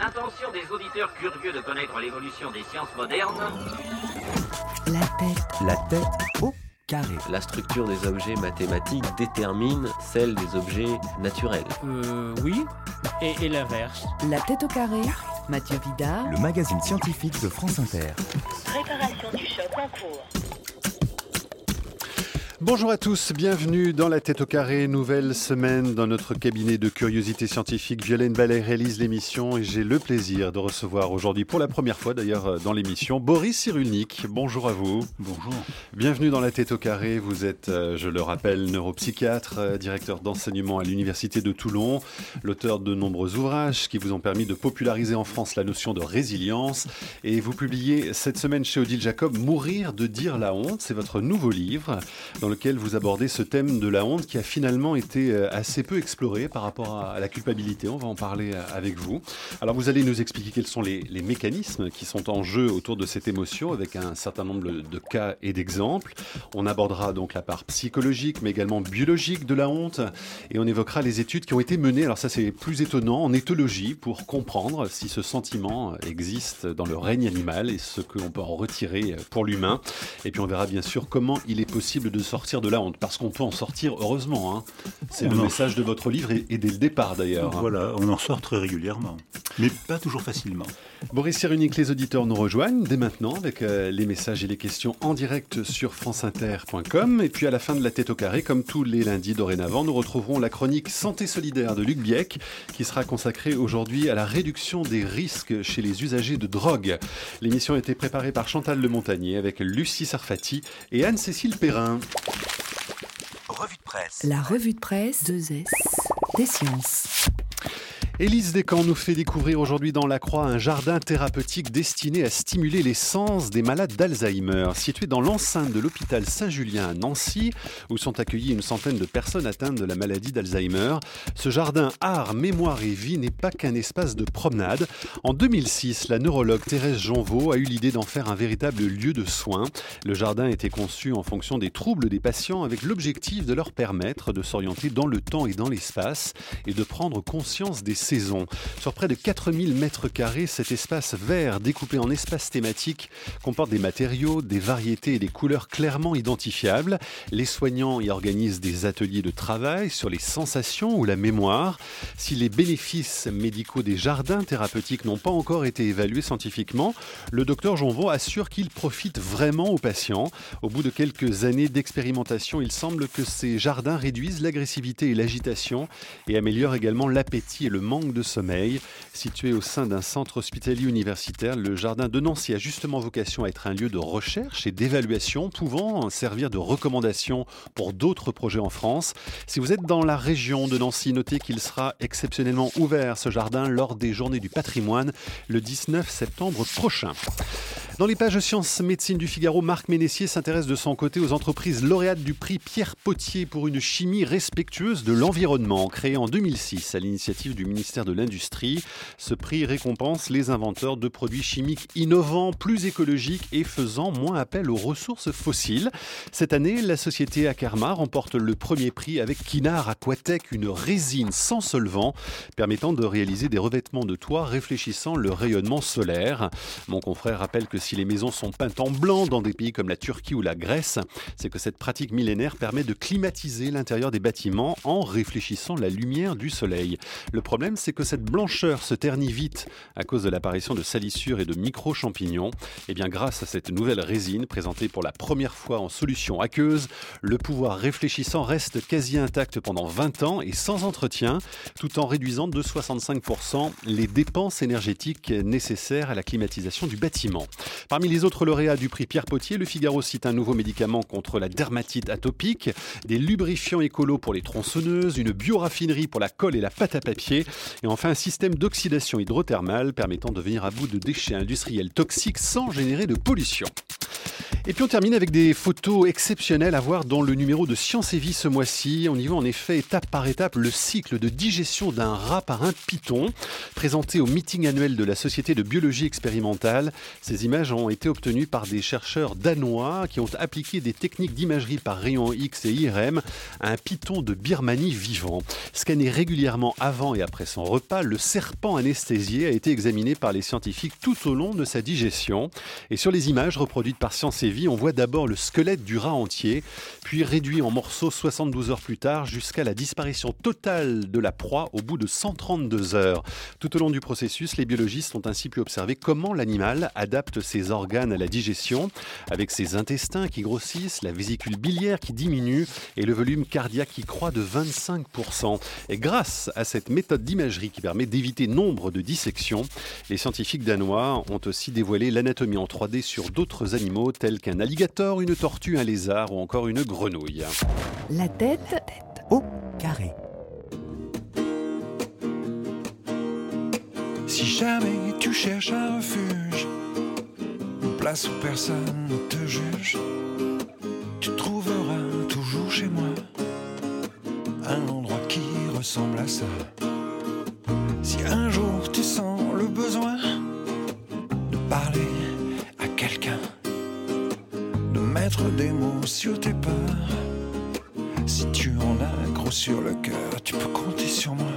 Attention des auditeurs curieux de connaître l'évolution des sciences modernes. La tête au carré. La structure des objets mathématiques détermine celle des objets naturels. Oui. Et l'inverse. La tête au carré. Mathieu Vidard. Le magazine scientifique de France Inter. Préparation du choc en cours. Bonjour à tous, bienvenue dans La Tête au Carré, nouvelle semaine dans notre cabinet de curiosité scientifique. Violaine Ballet réalise l'émission et j'ai le plaisir de recevoir aujourd'hui, pour la première fois d'ailleurs dans l'émission, Boris Cyrulnik. Bonjour à vous. Bonjour. Bienvenue dans La Tête au Carré, vous êtes, je le rappelle, neuropsychiatre, directeur d'enseignement à l'Université de Toulon, l'auteur de nombreux ouvrages qui vous ont permis de populariser en France la notion de résilience. Et vous publiez cette semaine chez Odile Jacob « Mourir de dire la honte », c'est votre nouveau livre dans lequel vous abordez ce thème de la honte qui a finalement été assez peu exploré par rapport à la culpabilité. On va en parler avec vous. Alors vous allez nous expliquer quels sont les mécanismes qui sont en jeu autour de cette émotion avec un certain nombre de cas et d'exemples. On abordera donc la part psychologique mais également biologique de la honte et on évoquera les études qui ont été menées, alors ça c'est plus étonnant, en éthologie pour comprendre si ce sentiment existe dans le règne animal et ce que l'on peut en retirer pour l'humain. Et puis on verra bien sûr comment il est possible de sortir de la honte, parce qu'on peut en sortir heureusement. C'est le message de votre livre et dès le départ d'ailleurs. Voilà, on en sort très régulièrement, mais pas toujours facilement. Boris Cyrulnik, les auditeurs nous rejoignent dès maintenant avec les messages et les questions en direct sur franceinter.com. Et puis à la fin de La Tête au Carré, comme tous les lundis dorénavant, nous retrouverons la chronique Santé solidaire de Luc Biec, qui sera consacrée aujourd'hui à la réduction des risques chez les usagers de drogue. L'émission a été préparée par Chantal Le Montagnier avec Lucie Sarfati et Anne-Cécile Perrin. Revue de presse. La revue de presse 2S des sciences. Élise Descamps nous fait découvrir aujourd'hui dans La Croix un jardin thérapeutique destiné à stimuler les sens des malades d'Alzheimer. Situé dans l'enceinte de l'hôpital Saint-Julien à Nancy, où sont accueillies une centaine de personnes atteintes de la maladie d'Alzheimer, ce jardin art, mémoire et vie n'est pas qu'un espace de promenade. En 2006, la neurologue Thérèse Jonvaux a eu l'idée d'en faire un véritable lieu de soins. Le jardin a été conçu en fonction des troubles des patients avec l'objectif de leur permettre de s'orienter dans le temps et dans l'espace et de prendre conscience des saison. Sur près de 4000 mètres carrés, cet espace vert découpé en espaces thématiques comporte des matériaux, des variétés et des couleurs clairement identifiables. Les soignants y organisent des ateliers de travail sur les sensations ou la mémoire. Si les bénéfices médicaux des jardins thérapeutiques n'ont pas encore été évalués scientifiquement, le docteur Jonvaux assure qu'ils profitent vraiment aux patients. Au bout de quelques années d'expérimentation, il semble que ces jardins réduisent l'agressivité et l'agitation et améliorent également l'appétit et le manque de sommeil. Situé au sein d'un centre hospitalier universitaire, le jardin de Nancy a justement vocation à être un lieu de recherche et d'évaluation, pouvant servir de recommandation pour d'autres projets en France. Si vous êtes dans la région de Nancy, notez qu'il sera exceptionnellement ouvert, ce jardin, lors des Journées du patrimoine, le 19 septembre prochain. Dans les pages Sciences Médecine du Figaro, Marc Ménessier s'intéresse de son côté aux entreprises lauréates du prix Pierre Potier pour une chimie respectueuse de l'environnement. Créé en 2006 à l'initiative du ministère de l'Industrie, ce prix récompense les inventeurs de produits chimiques innovants, plus écologiques et faisant moins appel aux ressources fossiles. Cette année, la société Akerma remporte le premier prix avec Kinar Aquatech, une résine sans solvant permettant de réaliser des revêtements de toit réfléchissant le rayonnement solaire. Mon confrère rappelle que si les maisons sont peintes en blanc dans des pays comme la Turquie ou la Grèce, c'est que cette pratique millénaire permet de climatiser l'intérieur des bâtiments en réfléchissant la lumière du soleil. Le problème, c'est que cette blancheur se ternit vite à cause de l'apparition de salissures et de micro-champignons. Et bien, grâce à cette nouvelle résine présentée pour la première fois en solution aqueuse, le pouvoir réfléchissant reste quasi intact pendant 20 ans et sans entretien, tout en réduisant de 65% les dépenses énergétiques nécessaires à la climatisation du bâtiment. Parmi les autres lauréats du prix Pierre Potier, le Figaro cite un nouveau médicament contre la dermatite atopique, des lubrifiants écolos pour les tronçonneuses, une bioraffinerie pour la colle et la pâte à papier, et enfin un système d'oxydation hydrothermale permettant de venir à bout de déchets industriels toxiques sans générer de pollution. Et puis on termine avec des photos exceptionnelles à voir dans le numéro de Science et Vie ce mois-ci. On y voit en effet étape par étape le cycle de digestion d'un rat par un python, présenté au meeting annuel de la Société de biologie expérimentale. Ces images ont été obtenues par des chercheurs danois qui ont appliqué des techniques d'imagerie par rayons X et IRM à un python de Birmanie vivant. Scanné régulièrement avant et après son repas, le serpent anesthésié a été examiné par les scientifiques tout au long de sa digestion. Et sur les images reproduites par Science et Vie, on voit d'abord le squelette du rat entier, puis réduit en morceaux 72 heures plus tard jusqu'à la disparition totale de la proie au bout de 132 heures. Tout au long du processus, les biologistes ont ainsi pu observer comment l'animal adapte ses organes à la digestion, avec ses intestins qui grossissent, la vésicule biliaire qui diminue et le volume cardiaque qui croît de 25%. Et grâce à cette méthode d'imagerie qui permet d'éviter nombre de dissections, les scientifiques danois ont aussi dévoilé l'anatomie en 3D sur d'autres animaux tels qu'un alligator, une tortue, un lézard ou encore une grenouille. La tête Au carré. Si jamais tu cherches un refuge, une place où personne ne te juge, tu trouveras toujours chez moi un endroit qui ressemble à ça. Si un jour tu sens le besoin de parler à quelqu'un, de mettre des mots sur tes peurs, si tu en as gros sur le cœur, tu peux compter sur moi.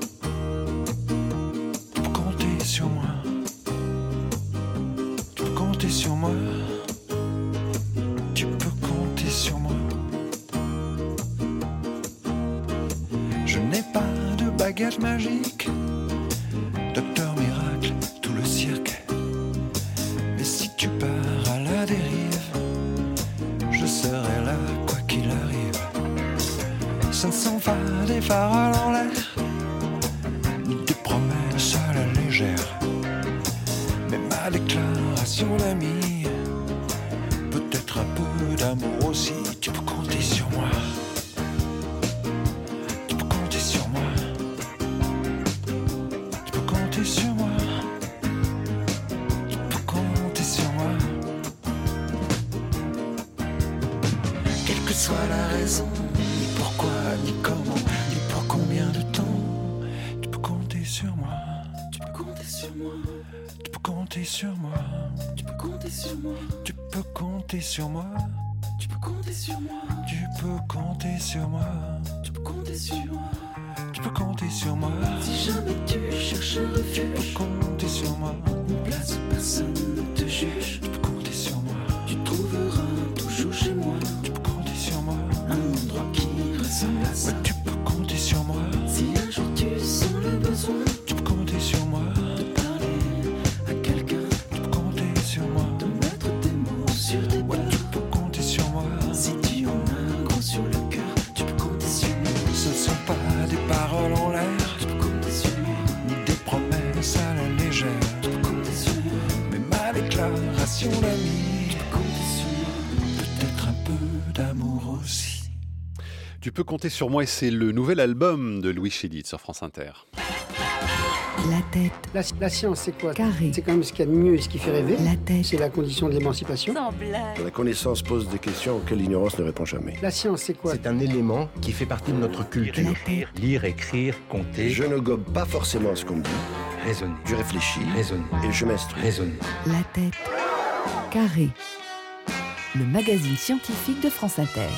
Tu peux compter sur moi. Tu peux compter sur moi. Tu peux compter sur moi. Je n'ai pas de baguette magique, docteur miracle, tout le cirque. Mais si tu pars à la dérive, je serai là quoi qu'il arrive. Ce ne sont pas des paroles en l'air, ni des promesses à la légère, mais ma déclaration d'ami, peut-être un peu d'amour aussi. Tu peux compter sur moi. Tu peux compter sur moi. Tu peux compter sur moi. Tu peux compter sur moi. Quelle que soit la raison, ni pourquoi, ni comment, ni pour combien de temps, tu peux compter sur moi. Tu peux compter sur moi. Tu peux compter sur moi. Tu peux compter sur moi. Tu peux compter sur moi. Tu peux compter sur moi. Tu peux compter sur moi. Tu peux compter sur moi. Tu peux compter sur moi. Si jamais tu cherches un refuge, tu peux compter sur moi. Une place où personne ne te juge, tu peux compter sur moi. Tu trouveras toujours chez moi. Tu peux compter sur moi. Un endroit qui ressemble à ça. Tu peux compter sur moi. Si un jour tu sens le besoin, tu peux compter sur moi. De parler à quelqu'un, tu peux compter sur moi. De mettre des mots sur tes peurs, tu peux compter sur moi. Si tu en as un gros sur le cœur, tu peux compter sur moi. Ce ne sont pas des paroles en l'air, tu peux compter sur moi. Ni des promesses à la légère, tu peux compter sur moi. Mais ma déclaration d'ami, tu peux compter sur moi. Peut-être un peu d'amour aussi. Tu peux compter sur moi et c'est le nouvel album de Louis Chédid sur France Inter. La tête La science, c'est quoi? carrée. C'est quand même ce qu'il y a de mieux et ce qui fait rêver. La tête C'est la condition de l'émancipation. Sans blague. La connaissance pose des questions auxquelles l'ignorance ne répond jamais. La science, c'est quoi? C'est un élément qui fait partie de notre culture. La tête Lire, écrire, compter, Je ne gobe pas forcément ce qu'on me dit. raisonner, Je réfléchis raisonner, et je m'instruis. raisonner. La tête carrée. Le magazine scientifique de France Inter.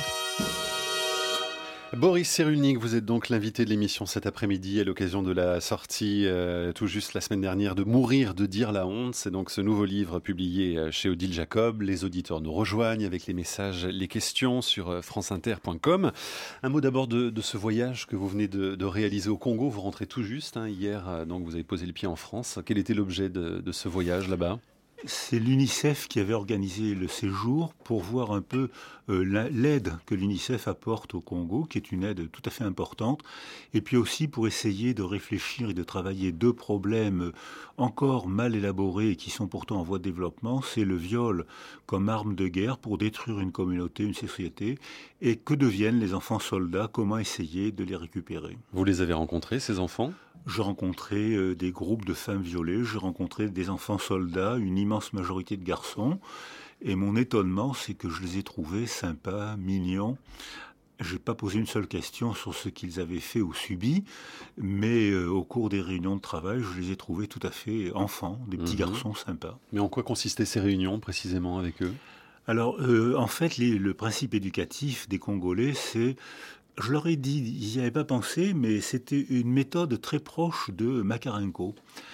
Boris Cyrulnik, vous êtes donc l'invité de l'émission cet après-midi à l'occasion de la sortie tout juste la semaine dernière de Mourir de dire la honte. C'est donc ce nouveau livre publié chez Odile Jacob. Les auditeurs nous rejoignent avec les messages, les questions sur franceinter.com. Un mot d'abord de ce voyage que vous venez de réaliser au Congo. Vous rentrez tout juste hier, donc vous avez posé le pied en France. Quel était l'objet de ce voyage là-bas ? C'est l'UNICEF qui avait organisé le séjour pour voir un peu l'aide que l'UNICEF apporte au Congo, qui est une aide tout à fait importante, et puis aussi pour essayer de réfléchir et de travailler deux problèmes encore mal élaborés et qui sont pourtant en voie de développement. C'est le viol comme arme de guerre pour détruire une communauté, une société, et que deviennent les enfants soldats, comment essayer de les récupérer. Vous les avez rencontrés, ces enfants ? J'ai rencontré des groupes de femmes violées, j'ai rencontré des enfants soldats, une immense majorité de garçons. Et mon étonnement, c'est que je les ai trouvés sympas, mignons. Je n'ai pas posé une seule question sur ce qu'ils avaient fait ou subi, mais au cours des réunions de travail, je les ai trouvés tout à fait enfants, des petits garçons sympas. Mais en quoi consistaient ces réunions précisément avec eux ? Alors, en fait, le principe éducatif des Congolais, c'est... Je leur ai dit, ils n'y avaient pas pensé, mais c'était une méthode très proche de Makarenko.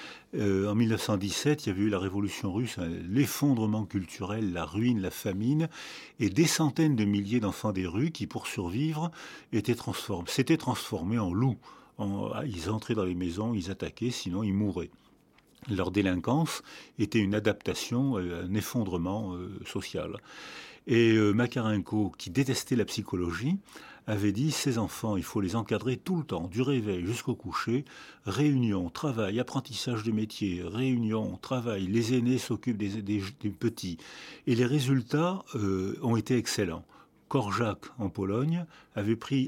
En 1917, il y avait eu la révolution russe, l'effondrement culturel, la ruine, la famine, et des centaines de milliers d'enfants des rues qui, pour survivre, s'étaient transformés en loups. Ils entraient dans les maisons, ils attaquaient, sinon ils mouraient. Leur délinquance était une adaptation, un effondrement social. Et Makarenko, qui détestait la psychologie, avait dit, ces enfants, il faut les encadrer tout le temps, du réveil jusqu'au coucher, réunion, travail, apprentissage de métier, réunion, travail, les aînés s'occupent des petits. Et les résultats ont été excellents. Korczak, en Pologne, avait pris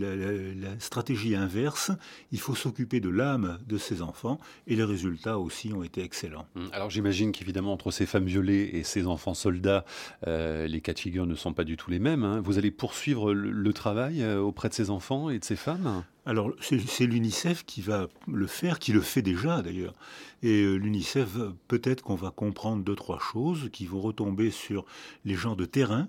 la stratégie inverse. Il faut s'occuper de l'âme de ces enfants, et les résultats aussi ont été excellents. Alors j'imagine qu'évidemment, entre ces femmes violées et ces enfants soldats, les cas de figure ne sont pas du tout les mêmes. Hein. Vous allez poursuivre le travail auprès de ces enfants et de ces femmes ? Alors, c'est l'UNICEF qui va le faire, qui le fait déjà d'ailleurs. Et l'UNICEF, peut-être qu'on va comprendre 2-3 choses qui vont retomber sur les gens de terrain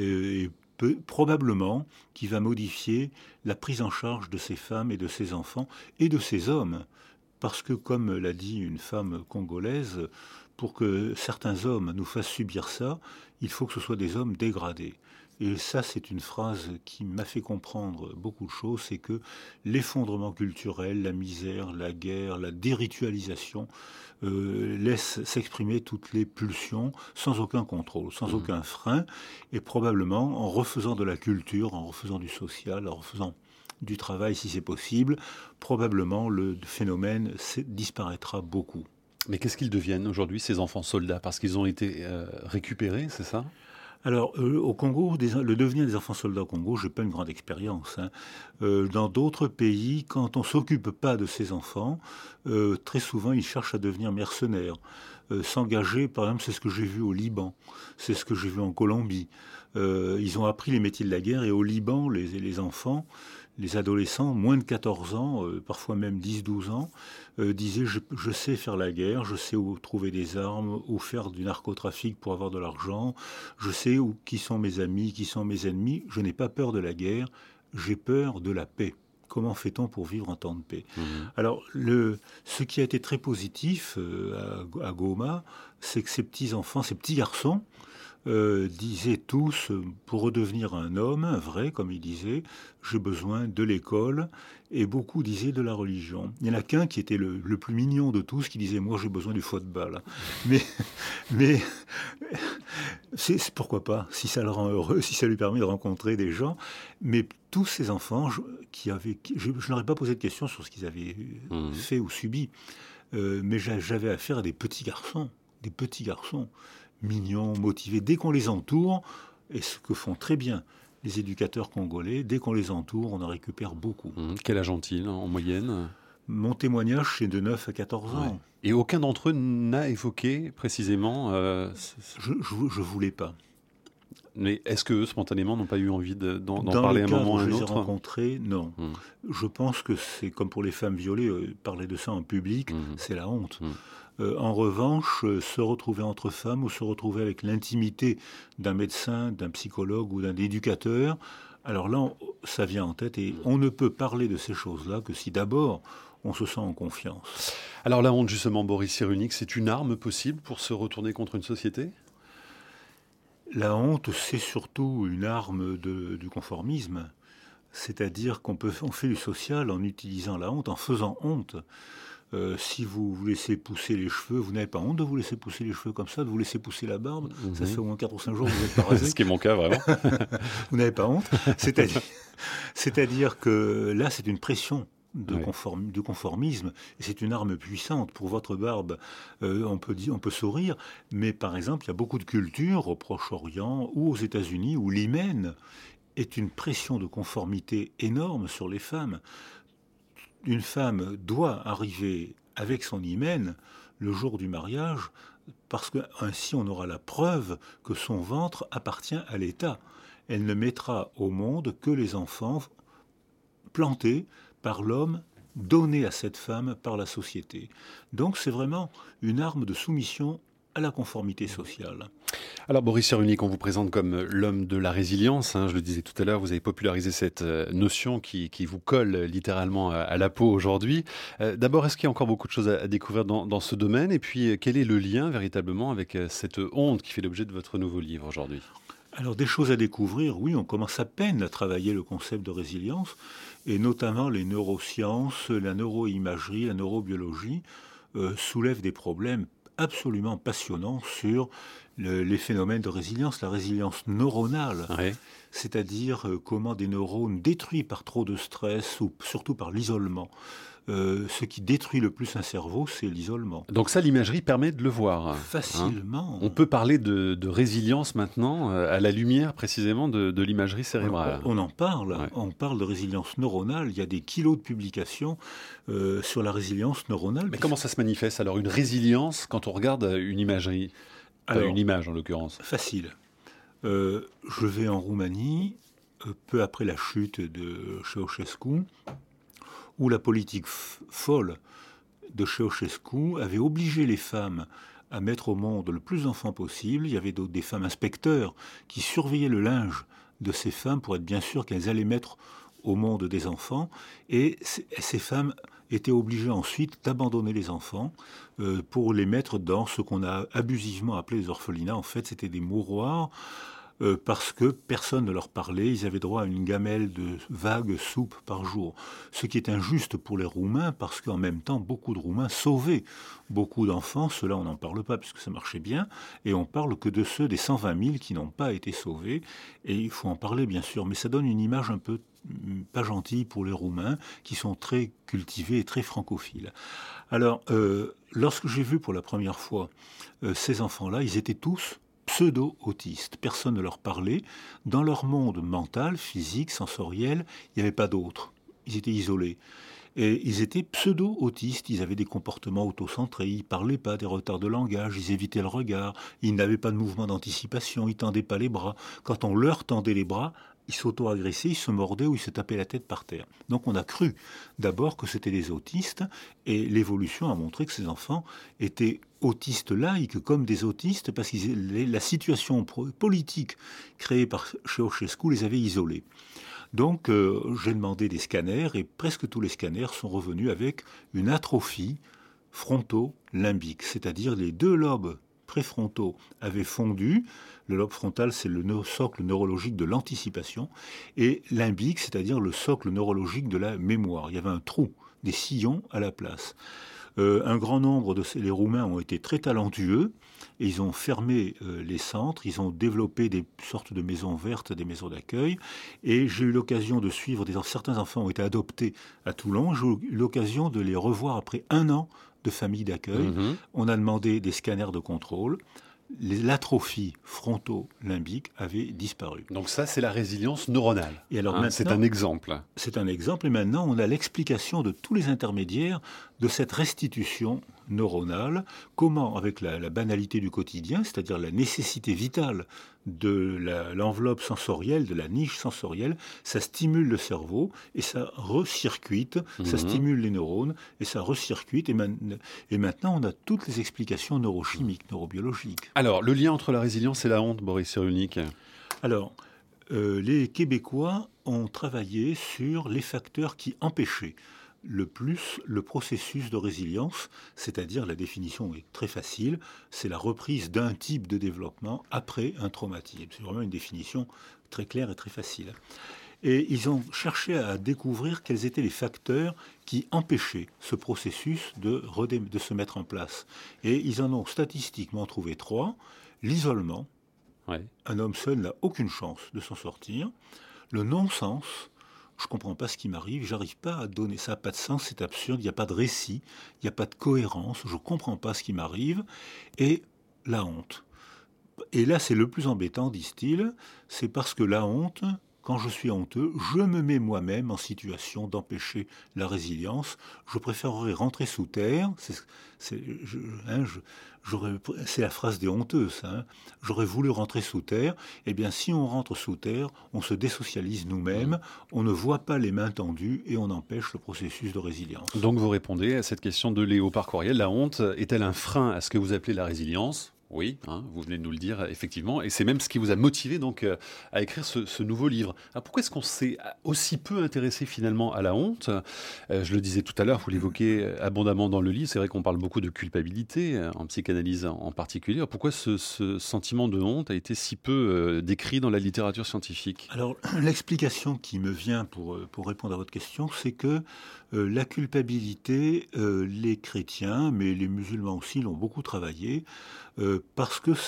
et probablement qui va modifier la prise en charge de ces femmes et de ces enfants et de ces hommes. Parce que, comme l'a dit une femme congolaise, pour que certains hommes nous fassent subir ça, il faut que ce soit des hommes dégradés. Et ça, c'est une phrase qui m'a fait comprendre beaucoup de choses, c'est que l'effondrement culturel, la misère, la guerre, la déritualisation laissent s'exprimer toutes les pulsions sans aucun contrôle, sans aucun frein, et probablement en refaisant de la culture, en refaisant du social, en refaisant du travail si c'est possible, probablement le phénomène disparaîtra beaucoup. Mais qu'est-ce qu'ils deviennent aujourd'hui, ces enfants soldats ? Parce qu'ils ont été récupérés, c'est ça ? Alors, au Congo, le devenir des enfants soldats au Congo, je n'ai pas une grande expérience. Dans d'autres pays, quand on ne s'occupe pas de ces enfants, très souvent, ils cherchent à devenir mercenaires. S'engager, par exemple, c'est ce que j'ai vu au Liban, c'est ce que j'ai vu en Colombie. Ils ont appris les métiers de la guerre, et au Liban, les enfants, les adolescents, moins de 14 ans, parfois même 10-12 ans, disaient je sais faire la guerre, je sais où trouver des armes, où faire du narcotrafic pour avoir de l'argent, je sais qui sont mes amis, qui sont mes ennemis, je n'ai pas peur de la guerre, j'ai peur de la paix. Comment fait-on pour vivre en temps de paix ? Alors, ce qui a été très positif à Goma, c'est que ces petits-enfants, ces petits garçons, disaient tous, pour redevenir un homme, un vrai, comme ils disaient, j'ai besoin de l'école, et beaucoup disaient de la religion. Il n'y en a qu'un qui était le plus mignon de tous, qui disait, moi j'ai besoin du football. Mais c'est pourquoi pas, si ça le rend heureux, si ça lui permet de rencontrer des gens. Mais tous ces enfants, je n'aurais pas posé de questions sur ce qu'ils avaient fait ou subi, mais j'avais affaire à des petits garçons, mignons, motivés. Dès qu'on les entoure, et ce que font très bien les éducateurs congolais, dès qu'on les entoure, on en récupère beaucoup. Quel âge ont-ils en moyenne ? Mon témoignage, c'est de 9 à 14 ans. Ouais. Et aucun d'entre eux n'a évoqué précisément... Je voulais pas. Mais est-ce qu'eux, spontanément, n'ont pas eu envie d'en parler à un moment ou à un autre ? Dans les cas où je les ai rencontrés, non. Je pense que c'est comme pour les femmes violées, parler de ça en public, c'est la honte. En revanche, se retrouver entre femmes ou se retrouver avec l'intimité d'un médecin, d'un psychologue ou d'un éducateur, alors là, ça vient en tête et on ne peut parler de ces choses-là que si d'abord on se sent en confiance. Alors la honte, justement, Boris Cyrulnik, c'est une arme possible pour se retourner contre une société ? La honte, c'est surtout une arme du conformisme. C'est-à-dire qu'on fait du social en utilisant la honte, en faisant honte. Si vous vous laissez pousser les cheveux, vous n'avez pas honte de vous laisser pousser les cheveux comme ça, de vous laisser pousser la barbe. Ça fait au moins 4 ou 5 jours que vous n'êtes pas rasé. Ce qui est mon cas, vraiment. Vous n'avez pas honte. C'est-à-dire que là, c'est une pression de conformisme. Et c'est une arme puissante. Pour votre barbe, on peut sourire. Mais par exemple, il y a beaucoup de cultures au Proche-Orient ou aux États-Unis où l'hymen est une pression de conformité énorme sur les femmes. une femme doit arriver avec son hymen le jour du mariage, parce que ainsi on aura la preuve que son ventre appartient à l'État. Elle ne mettra au monde que les enfants plantés par l'homme, donnés à cette femme par la société. Donc c'est vraiment une arme de soumission à la conformité sociale. Alors Boris Cyrulnik, on vous présente comme l'homme de la résilience, je le disais tout à l'heure, vous avez popularisé cette notion qui vous colle littéralement à la peau aujourd'hui. D'abord, est-ce qu'il y a encore beaucoup de choses à découvrir dans ce domaine? Et puis, quel est le lien véritablement avec cette honte qui fait l'objet de votre nouveau livre aujourd'hui? Alors des choses à découvrir, oui, on commence à peine à travailler le concept de résilience, et notamment les neurosciences, la neuroimagerie, la neurobiologie soulèvent des problèmes absolument passionnant sur les phénomènes de résilience, la résilience neuronale, c'est-à-dire comment des neurones détruits par trop de stress ou surtout par l'isolement. Ce qui détruit le plus un cerveau, c'est l'isolement. Donc ça, l'imagerie permet de le voir. Facilement. On peut parler de résilience maintenant à la lumière précisément de l'imagerie cérébrale. On en parle. Ouais. On parle de résilience neuronale. Il y a des kilos de publications sur la résilience neuronale. Mais comment ça se manifeste alors, une résilience quand on regarde une imagerie? Une image en l'occurrence. Facile. Je vais en Roumanie, peu après la chute de Ceausescu, où la politique folle de Ceausescu avait obligé les femmes à mettre au monde le plus d'enfants possible. Il y avait des femmes inspecteurs qui surveillaient le linge de ces femmes pour être bien sûr qu'elles allaient mettre au monde des enfants. Et ces femmes étaient obligées ensuite d'abandonner les enfants pour les mettre dans ce qu'on a abusivement appelé les orphelinats. En fait, c'était des mouroirs parce que personne ne leur parlait. Ils avaient droit à une gamelle de vague soupe par jour. Ce qui est injuste pour les Roumains, parce qu'en même temps, beaucoup de Roumains sauvaient beaucoup d'enfants. Ceux-là, on n'en parle pas, puisque ça marchait bien. Et on parle que de ceux des 120 000 qui n'ont pas été sauvés. Et il faut en parler, bien sûr. Mais ça donne une image un peu pas gentille pour les Roumains, qui sont très cultivés et très francophiles. Alors, lorsque j'ai vu pour la première fois ces enfants-là, ils étaient tous pseudo-autistes. Personne ne leur parlait. Dans leur monde mental, physique, sensoriel, il n'y avait pas d'autres. Ils étaient isolés. Et ils étaient pseudo-autistes. Ils avaient des comportements autocentrés. Ils ne parlaient pas, des retards de langage. Ils évitaient le regard. Ils n'avaient pas de mouvement d'anticipation. Ils ne tendaient pas les bras. Quand on leur tendait les bras, ils s'auto-agressaient, ils se mordaient ou ils se tapaient la tête par terre. Donc on a cru d'abord que c'était des autistes, et l'évolution a montré que ces enfants étaient autistes laïques comme des autistes, parce que la situation politique créée par Ceausescu les avait isolés. Donc j'ai demandé des scanners, et presque tous les scanners sont revenus avec une atrophie fronto-limbique, c'est-à-dire les deux lobes préfrontaux avaient fondu. Le lobe frontal, c'est le socle neurologique de l'anticipation, et limbique, c'est-à-dire le socle neurologique de la mémoire. Il y avait un trou, des sillons à la place. Un grand nombre les Roumains ont été très talentueux, et ils ont fermé les centres, ils ont développé des sortes de maisons vertes, des maisons d'accueil, et j'ai eu l'occasion de suivre, certains enfants ont été adoptés à Toulon, j'ai eu l'occasion de les revoir après 1 an de famille d'accueil. On a demandé des scanners de contrôle. L'atrophie fronto-limbique avait disparu. Donc ça, c'est la résilience neuronale. Et alors c'est un exemple. C'est un exemple, et maintenant on a l'explication de tous les intermédiaires de cette restitution neuronale. Comment, avec la banalité du quotidien, c'est-à-dire la nécessité vitale de l'enveloppe sensorielle, de la niche sensorielle, ça stimule le cerveau et ça recircuite, ça stimule les neurones et ça recircuite. Et maintenant, on a toutes les explications neurochimiques, neurobiologiques. Alors, le lien entre la résilience et la honte, Boris Cyrulnik? Alors, les Québécois ont travaillé sur les facteurs qui empêchaient le plus le processus de résilience, c'est-à-dire, la définition est très facile, c'est la reprise d'un type de développement après un traumatisme. C'est vraiment une définition très claire et très facile. Et ils ont cherché à découvrir quels étaient les facteurs qui empêchaient ce processus de se mettre en place. Et ils en ont statistiquement trouvé 3. L'isolement. Ouais. Un homme seul n'a aucune chance de s'en sortir. Le non-sens. Je ne comprends pas ce qui m'arrive, j'arrive pas à donner, ça n'a pas de sens, c'est absurde, il n'y a pas de récit, il n'y a pas de cohérence, je ne comprends pas ce qui m'arrive, et la honte. Et là, c'est le plus embêtant, disent-ils, c'est parce que la honte, quand je suis honteux, je me mets moi-même en situation d'empêcher la résilience. Je préférerais rentrer sous terre. C'est la phrase des honteux, ça. Hein. J'aurais voulu rentrer sous terre. Eh bien, si on rentre sous terre, on se désocialise nous-mêmes, on ne voit pas les mains tendues et on empêche le processus de résilience. Donc vous répondez à cette question de Léo par courriel. La honte est-elle un frein à ce que vous appelez la résilience ? Oui, vous venez de nous le dire, effectivement. Et c'est même ce qui vous a motivé donc à écrire ce nouveau livre. Alors, pourquoi est-ce qu'on s'est aussi peu intéressé finalement à la honte ? Je le disais tout à l'heure, vous l'évoquez abondamment dans le livre. C'est vrai qu'on parle beaucoup de culpabilité, en psychanalyse en particulier. Alors, pourquoi ce sentiment de honte a été si peu décrit dans la littérature scientifique ? Alors, l'explication qui me vient pour répondre à votre question, c'est que la culpabilité, les chrétiens, mais les musulmans aussi l'ont beaucoup travaillé, parce que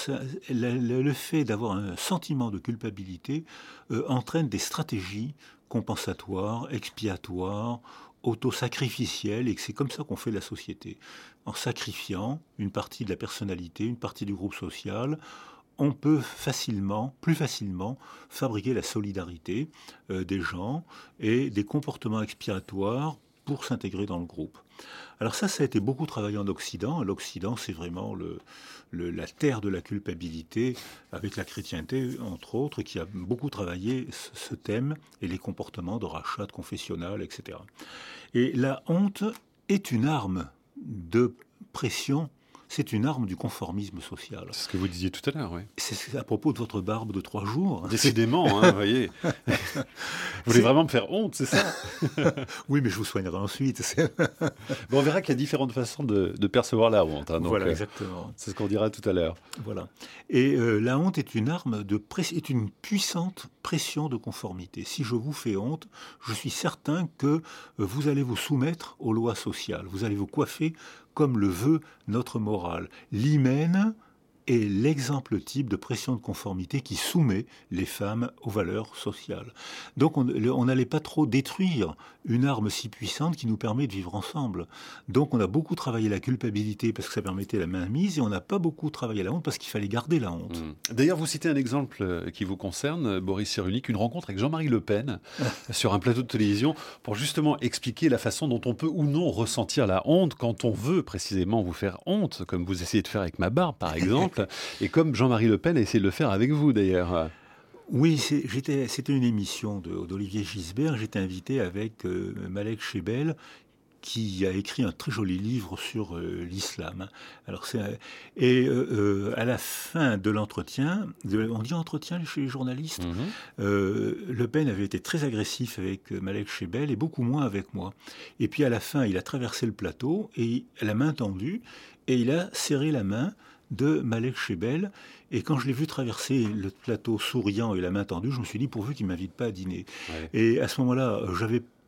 le fait d'avoir un sentiment de culpabilité entraîne des stratégies compensatoires, expiatoires, autosacrificielles, et que c'est comme ça qu'on fait la société. En sacrifiant une partie de la personnalité, une partie du groupe social, on peut plus facilement fabriquer la solidarité des gens et des comportements expiatoires pour s'intégrer dans le groupe. Alors ça a été beaucoup travaillé en Occident. L'Occident, c'est vraiment la terre de la culpabilité, avec la chrétienté, entre autres, qui a beaucoup travaillé ce thème et les comportements de rachat, de confessionnal, etc. Et la honte est une arme de pression. C'est une arme du conformisme social. C'est ce que vous disiez tout à l'heure, oui. C'est à propos de votre barbe de 3 jours. Décidément, vous voyez. Vous voulez vraiment me faire honte, c'est ça ? Oui, mais je vous soignerai ensuite. Bon, on verra qu'il y a différentes façons de percevoir la honte. Donc, voilà, exactement. C'est ce qu'on dira tout à l'heure. Voilà. Et la honte est une arme est une puissante pression de conformité. Si je vous fais honte, je suis certain que vous allez vous soumettre aux lois sociales. Vous allez vous coiffer comme le veut notre morale. L'hymen est l'exemple type de pression de conformité qui soumet les femmes aux valeurs sociales. Donc on n'allait pas trop détruire une arme si puissante qui nous permet de vivre ensemble. Donc on a beaucoup travaillé la culpabilité parce que ça permettait la mainmise et on n'a pas beaucoup travaillé la honte parce qu'il fallait garder la honte. D'ailleurs, vous citez un exemple qui vous concerne, Boris Cyrulnik, une rencontre avec Jean-Marie Le Pen sur un plateau de télévision pour justement expliquer la façon dont on peut ou non ressentir la honte quand on veut précisément vous faire honte, comme vous essayez de faire avec ma barbe par exemple. Et comme Jean-Marie Le Pen a essayé de le faire avec vous, d'ailleurs. Oui, c'était une émission d'Olivier Gisbert. J'étais invité avec Malek Chebel, qui a écrit un très joli livre sur l'islam. Alors à la fin de l'entretien, on dit entretien chez les journalistes, Le Pen avait été très agressif avec Malek Chebel et beaucoup moins avec moi. Et puis à la fin, il a traversé le plateau, et la main tendue, et il a serré la main de Malek Chebel. Et quand je l'ai vu traverser le plateau souriant et la main tendue, je me suis dit, pourvu qu'il ne m'invite pas à dîner. Ouais. Et à ce moment-là, je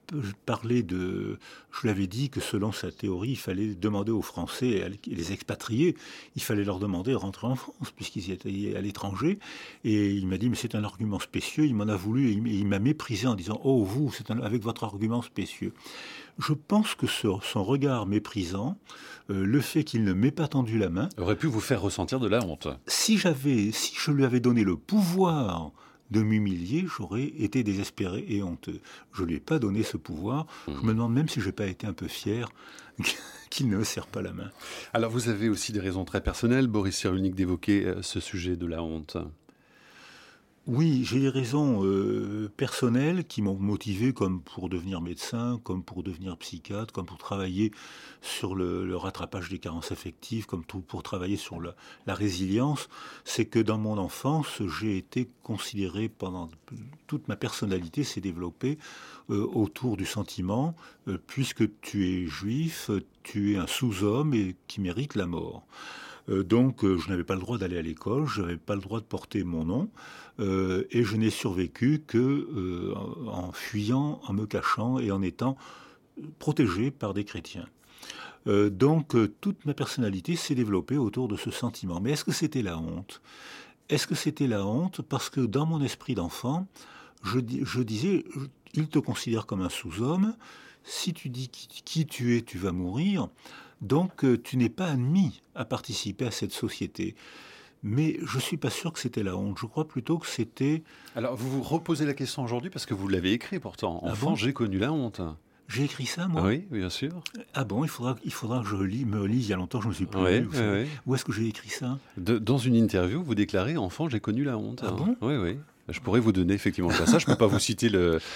lui avais dit que selon sa théorie, il fallait demander aux Français et les expatriés, il fallait leur demander de rentrer en France, puisqu'ils étaient à l'étranger. Et il m'a dit, mais c'est un argument spécieux, il m'en a voulu, et il m'a méprisé en disant, oh vous, avec votre argument spécieux. Je pense que son regard méprisant, le fait qu'il ne m'ait pas tendu la main, aurait pu vous faire ressentir de la honte. Si je lui avais donné le pouvoir de m'humilier, j'aurais été désespéré et honteux. Je ne lui ai pas donné ce pouvoir. Je me demande même si je n'ai pas été un peu fier qu'il ne me serre pas la main. Alors vous avez aussi des raisons très personnelles, Boris Cyrulnik, d'évoquer ce sujet de la honte. Oui, j'ai des raisons personnelles qui m'ont motivé, comme pour devenir médecin, comme pour devenir psychiatre, comme pour travailler sur le rattrapage des carences affectives, comme pour travailler sur la résilience. C'est que dans mon enfance, j'ai été considéré toute ma personnalité s'est développée autour du sentiment, puisque tu es juif, tu es un sous-homme et qui mérite la mort. Donc je n'avais pas le droit d'aller à l'école, je n'avais pas le droit de porter mon nom, et je n'ai survécu que en fuyant, en me cachant et en étant protégé par des chrétiens. Donc toute ma personnalité s'est développée autour de ce sentiment. Mais est-ce que c'était la honte ? Est-ce que c'était la honte ? Parce que dans mon esprit d'enfant, je disais, il te considère comme un sous-homme, si tu dis qui tu es, tu vas mourir. Donc, tu n'es pas admis à participer à cette société. Mais je ne suis pas sûr que c'était la honte. Je crois plutôt que c'était... Alors, vous vous reposez la question aujourd'hui parce que vous l'avez écrit pourtant. Enfant, j'ai connu la honte. J'ai écrit ça, moi ? Oui, bien sûr. Ah bon, il faudra que je me relise. Il y a longtemps, je ne me suis plus lu. Où est-ce que j'ai écrit ça ? Dans une interview, vous déclarez « Enfant, j'ai connu la honte ». Ah bon ? Oui. Je pourrais vous donner effectivement le passage. Je ne peux pas vous citer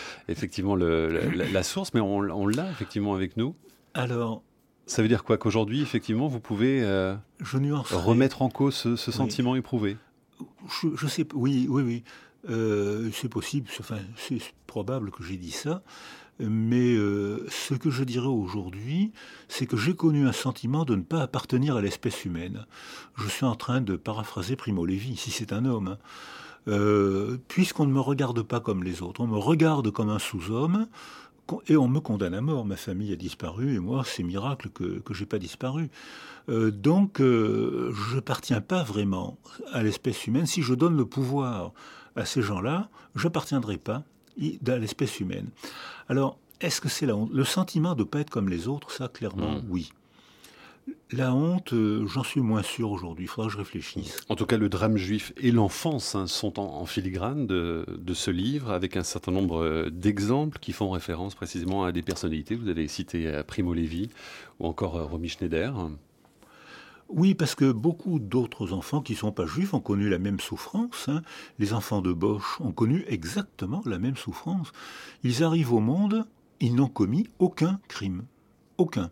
la source, mais on l'a effectivement avec nous. Alors... Ça veut dire quoi ? Qu'aujourd'hui, effectivement, vous pouvez remettre en cause ce sentiment éprouvé ? Je sais, oui. C'est possible, enfin, c'est probable que j'ai dit ça. Mais ce que je dirais aujourd'hui, c'est que j'ai connu un sentiment de ne pas appartenir à l'espèce humaine. Je suis en train de paraphraser Primo Levi, si c'est un homme. Puisqu'on ne me regarde pas comme les autres, on me regarde comme un sous-homme, et on me condamne à mort. Ma famille a disparu, et moi, c'est miracle que je n'ai pas disparu. Donc, je n'appartiens pas vraiment à l'espèce humaine. Si je donne le pouvoir à ces gens-là, je n'appartiendrai pas à l'espèce humaine. Alors, est-ce que c'est la honte ? Le sentiment de ne pas être comme les autres, ça, clairement, oui. La honte, j'en suis moins sûr aujourd'hui. Il faudra que je réfléchisse. En tout cas, le drame juif et l'enfance sont en filigrane de ce livre, avec un certain nombre d'exemples qui font référence précisément à des personnalités. Vous avez cité Primo Levi ou encore Romy Schneider. Oui, parce que beaucoup d'autres enfants qui ne sont pas juifs ont connu la même souffrance. Les enfants de Bosch ont connu exactement la même souffrance. Ils arrivent au monde, ils n'ont commis aucun crime. Aucun.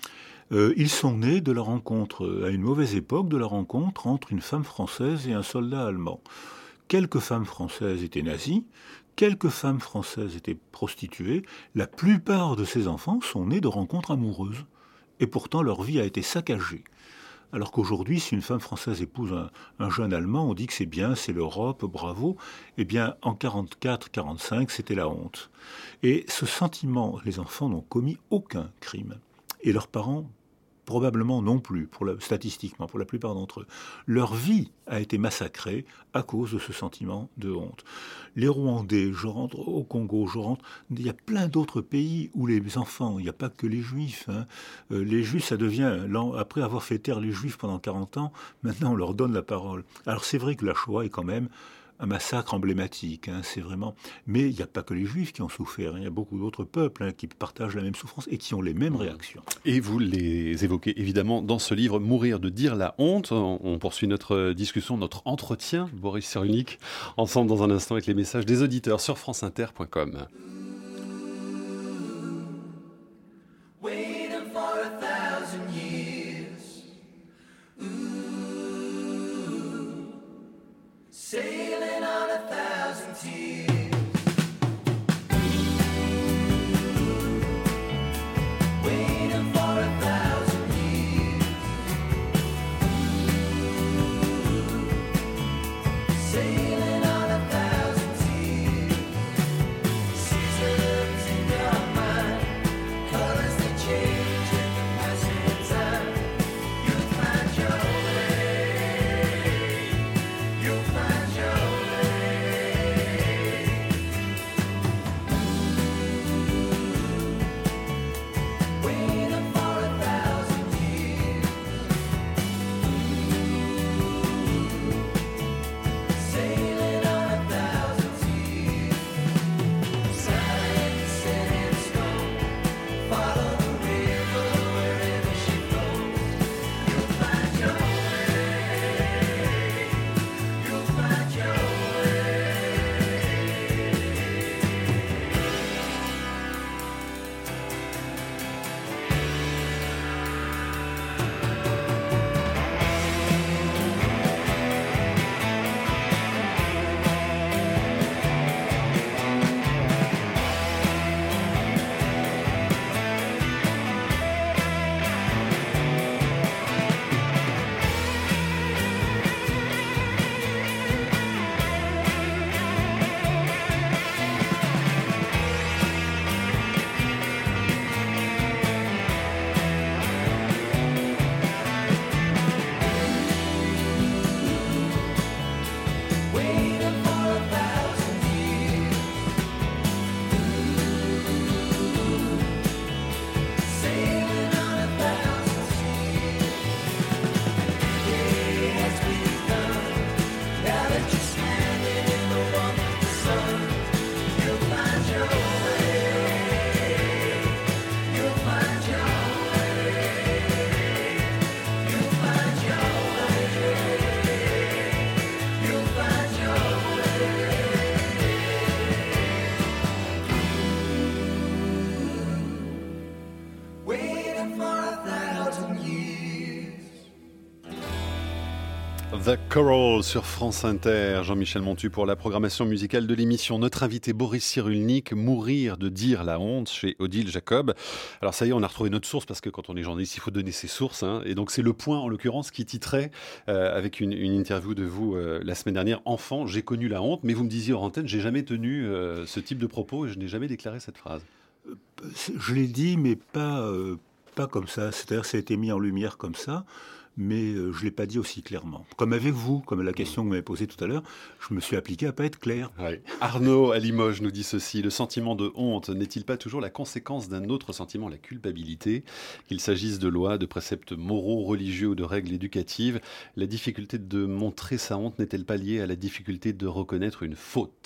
Ils sont nés de la rencontre, à une mauvaise époque, de la rencontre entre une femme française et un soldat allemand. Quelques femmes françaises étaient nazies, quelques femmes françaises étaient prostituées. La plupart de ces enfants sont nés de rencontres amoureuses. Et pourtant, leur vie a été saccagée. Alors qu'aujourd'hui, si une femme française épouse un jeune Allemand, on dit que c'est bien, c'est l'Europe, bravo. Eh bien, en 1944-1945, c'était la honte. Et ce sentiment, les enfants n'ont commis aucun crime. Et leurs parents, probablement non plus, statistiquement, pour la plupart d'entre eux. Leur vie a été massacrée à cause de ce sentiment de honte. Les Rwandais, je rentre au Congo, il y a plein d'autres pays où les enfants, il n'y a pas que les Juifs. Les Juifs, ça devient, après avoir fait taire les Juifs pendant 40 ans, maintenant on leur donne la parole. Alors c'est vrai que la Shoah est quand même un massacre emblématique, c'est vraiment... Mais il n'y a pas que les Juifs qui ont souffert, il y a beaucoup d'autres peuples qui partagent la même souffrance et qui ont les mêmes réactions. Et vous les évoquez évidemment dans ce livre « Mourir de dire la honte ». On poursuit notre discussion, notre entretien, Boris Cyrulnik, ensemble dans un instant avec les messages des auditeurs sur franceinter.com. Sailing on 1,000 tears. Waiting for 1,000 years. Sailing on 1,000 tears. Seas The Coral sur France Inter. Jean-Michel Montu pour la programmation musicale de l'émission. Notre invité Boris Cyrulnik, Mourir de dire la honte chez Odile Jacob. Alors ça y est, on a retrouvé notre source parce que quand on est journaliste, il faut donner ses sources. Et donc c'est Le Point en l'occurrence qui titrait avec une interview de vous la semaine dernière. Enfant, j'ai connu la honte, mais vous me disiez hors antenne, j'ai jamais tenu ce type de propos et je n'ai jamais déclaré cette phrase. Je l'ai dit, mais pas comme ça. C'est-à-dire ça a été mis en lumière comme ça. Mais je ne l'ai pas dit aussi clairement. Comme avec vous, comme la question que vous m'avez posée tout à l'heure, je me suis appliqué à ne pas être clair. Oui. Arnaud à Limoges nous dit ceci: le sentiment de honte n'est-il pas toujours la conséquence d'un autre sentiment, la culpabilité? Qu'il s'agisse de lois, de préceptes moraux, religieux ou de règles éducatives, la difficulté de montrer sa honte n'est-elle pas liée à la difficulté de reconnaître une faute?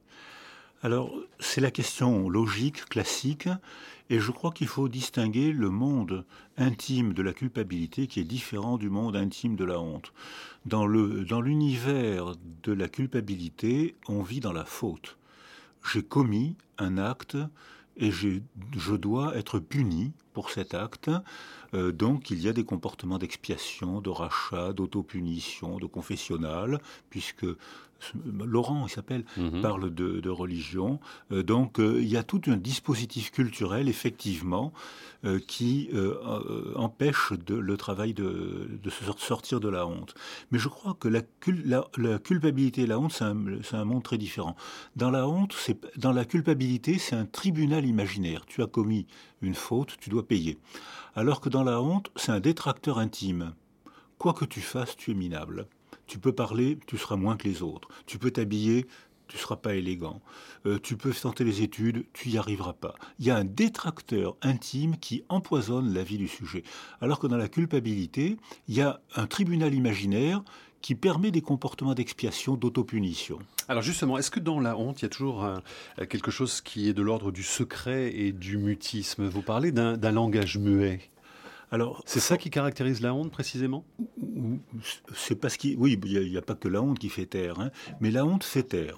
Alors, c'est la question logique, classique, et je crois qu'il faut distinguer le monde intime de la culpabilité qui est différent du monde intime de la honte. Dans l'univers de la culpabilité, on vit dans la faute. J'ai commis un acte et je dois être puni pour cet acte. Donc il y a des comportements d'expiation, de rachat, d'autopunition, de confessionnal, puisque Laurent, il s'appelle, parle de religion. Donc il y a tout un dispositif culturel, effectivement, qui empêche le travail de se sortir de la honte. Mais je crois que la culpabilité et la honte, c'est un monde très différent. Dans la culpabilité, c'est un tribunal imaginaire. Tu as commis une faute, tu dois payer. Alors que dans la honte, c'est un détracteur intime. Quoi que tu fasses, tu es minable. Tu peux parler, tu seras moins que les autres. Tu peux t'habiller, tu ne seras pas élégant. Tu peux tenter les études, tu n'y arriveras pas. Il y a un détracteur intime qui empoisonne la vie du sujet. Alors que dans la culpabilité, il y a un tribunal imaginaire qui permet des comportements d'expiation, d'autopunition. Alors justement, est-ce que dans la honte, il y a toujours quelque chose qui est de l'ordre du secret et du mutisme? Vous parlez d'un langage muet. Alors, c'est ça qui caractérise la honte précisément? C'est parce oui, il n'y a pas que la honte qui fait taire, mais la honte fait taire.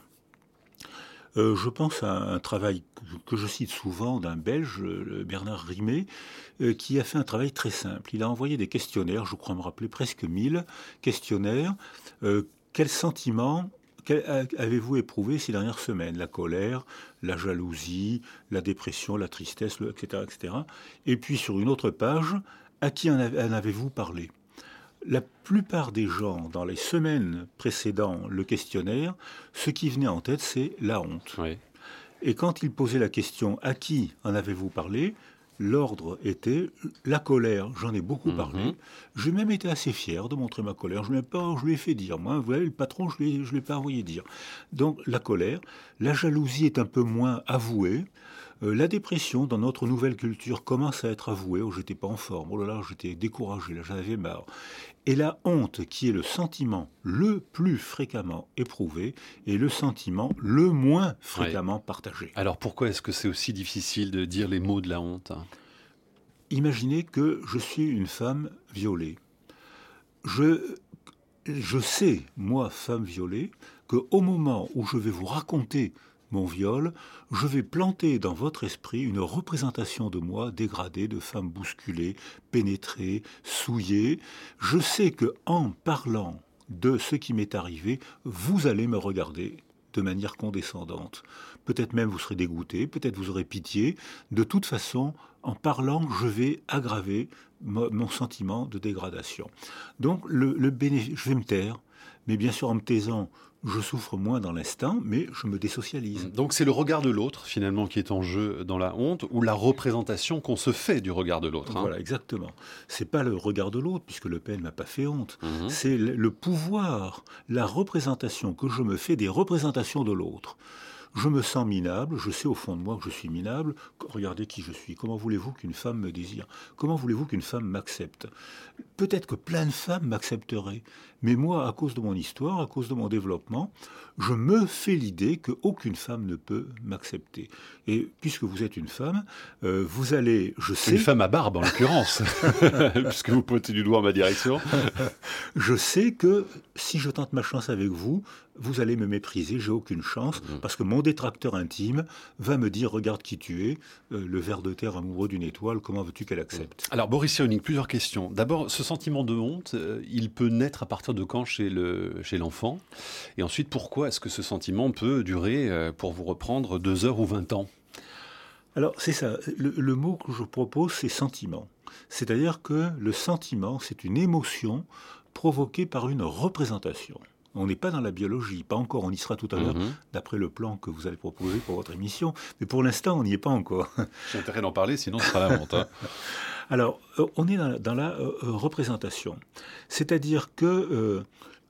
Je pense à un travail que je cite souvent d'un Belge, Bernard Rimet, qui a fait un travail très simple. Il a envoyé des questionnaires, je crois me rappeler presque 1000 questionnaires. Quel sentiment avez-vous éprouvé ces dernières semaines? La colère, la jalousie, la dépression, la tristesse, etc., etc. Et puis sur une autre page, à qui en avez-vous parlé? La plupart des gens, dans les semaines précédant le questionnaire, ce qui venait en tête, c'est la honte. Oui. Et quand il posait la question « à qui en avez-vous parlé ?», l'ordre était la colère. J'en ai beaucoup parlé. J'ai même été assez fier de montrer ma colère. Je lui ai fait dire. Moi, vous voyez, le patron, je ne l'ai pas envoyé dire. Donc, la colère. La jalousie est un peu moins avouée. La dépression, dans notre nouvelle culture, commence à être avouée. Oh, j'étais pas en forme. Oh là là, j'étais découragé. Là, j'en avais marre. Et la honte, qui est le sentiment le plus fréquemment éprouvé, est le sentiment le moins fréquemment partagé. Alors pourquoi est-ce que c'est aussi difficile de dire les mots de la honte? Imaginez que je suis une femme violée. Je sais, moi, femme violée, qu'au moment où je vais vous raconter mon viol, je vais planter dans votre esprit une représentation de moi dégradée, de femme bousculée, pénétrée, souillée. Je sais que en parlant de ce qui m'est arrivé, vous allez me regarder de manière condescendante. Peut-être même vous serez dégoûté, peut-être vous aurez pitié. De toute façon, en parlant, je vais aggraver mon sentiment de dégradation. Donc, je vais me taire, mais bien sûr en me taisant, je souffre moins dans l'instant, mais je me désocialise. Donc c'est le regard de l'autre, finalement, qui est en jeu dans la honte, ou la représentation qu'on se fait du regard de l'autre. Voilà, exactement. C'est pas le regard de l'autre, puisque Le Pen m'a pas fait honte. C'est le pouvoir, la représentation que je me fais des représentations de l'autre. Je me sens minable, je sais au fond de moi que je suis minable. Regardez qui je suis. Comment voulez-vous qu'une femme me désire? Comment voulez-vous qu'une femme m'accepte? Peut-être que plein de femmes m'accepteraient. Mais moi, à cause de mon histoire, à cause de mon développement, je me fais l'idée qu'aucune femme ne peut m'accepter. Et puisque vous êtes une femme, vous allez, je sais... Une femme à barbe, en l'occurrence, puisque vous pointez du doigt en ma direction. Je sais que si je tente ma chance avec vous, vous allez me mépriser, j'ai aucune chance, parce que mon détracteur intime va me dire, regarde qui tu es, le ver de terre amoureux d'une étoile, comment veux-tu qu'elle accepte ? Alors Boris Cyrulnik, plusieurs questions. D'abord, ce sentiment de honte, il peut naître à partir de quand chez l'enfant ? Et ensuite, pourquoi est-ce que ce sentiment peut durer, pour vous reprendre, 2 heures ou 20 ans ? Alors c'est ça, le mot que je propose, c'est sentiment. C'est-à-dire que le sentiment, c'est une émotion provoquée par une représentation. On n'est pas dans la biologie, pas encore, on y sera tout à l'heure, d'après le plan que vous allez proposer pour votre émission, mais pour l'instant, on n'y est pas encore. J'ai intérêt d'en parler, sinon ce sera la honte. Hein. Alors, on est dans la représentation. C'est-à-dire que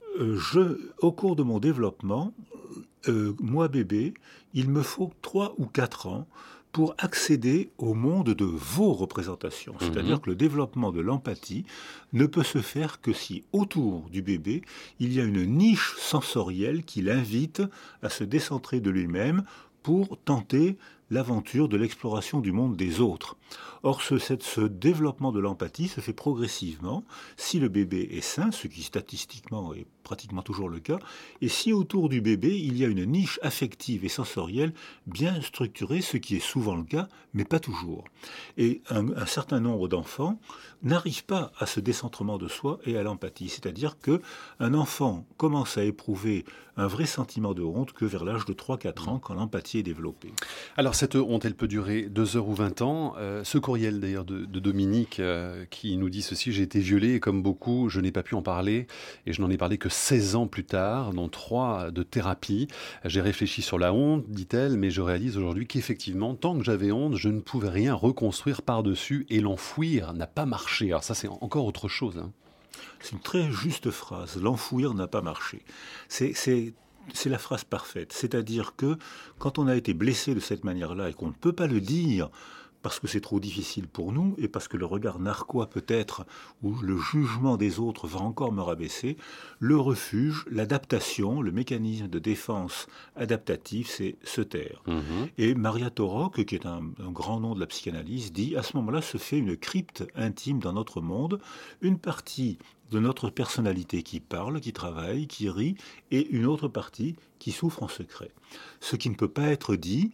au cours de mon développement, moi bébé, il me faut 3 ou 4 ans pour accéder au monde de vos représentations. C'est-à-dire que le développement de l'empathie ne peut se faire que si, autour du bébé, il y a une niche sensorielle qui l'invite à se décentrer de lui-même pour tenter l'aventure de l'exploration du monde des autres. Or, ce développement de l'empathie se fait progressivement si le bébé est sain, ce qui statistiquement est pratiquement toujours le cas, et si autour du bébé, il y a une niche affective et sensorielle bien structurée, ce qui est souvent le cas, mais pas toujours. Et un certain nombre d'enfants n'arrivent pas à ce décentrement de soi et à l'empathie. C'est-à-dire qu'un enfant commence à éprouver un vrai sentiment de honte que vers l'âge de 3-4 ans, quand l'empathie est développée. Alors cette honte, elle peut durer 2 heures ou 20 ans. Ce courriel d'ailleurs de Dominique qui nous dit ceci: j'ai été violée et comme beaucoup, je n'ai pas pu en parler et je n'en ai parlé que 16 ans plus tard, dans 3 de thérapie. J'ai réfléchi sur la honte, dit-elle, mais je réalise aujourd'hui qu'effectivement, tant que j'avais honte, je ne pouvais rien reconstruire par-dessus et l'enfouir n'a pas marché. Alors ça, c'est encore autre chose. Hein. C'est une très juste phrase. L'enfouir n'a pas marché. C'est la phrase parfaite. C'est-à-dire que quand on a été blessé de cette manière-là et qu'on ne peut pas le dire parce que c'est trop difficile pour nous et parce que le regard narquois peut-être ou le jugement des autres va encore me rabaisser, le refuge, l'adaptation, le mécanisme de défense adaptatif, c'est se taire. Et Maria Torok, qui est un grand nom de la psychanalyse, dit à ce moment-là se fait une crypte intime dans notre monde, une partie de notre personnalité qui parle, qui travaille, qui rit, et une autre partie qui souffre en secret. Ce qui ne peut pas être dit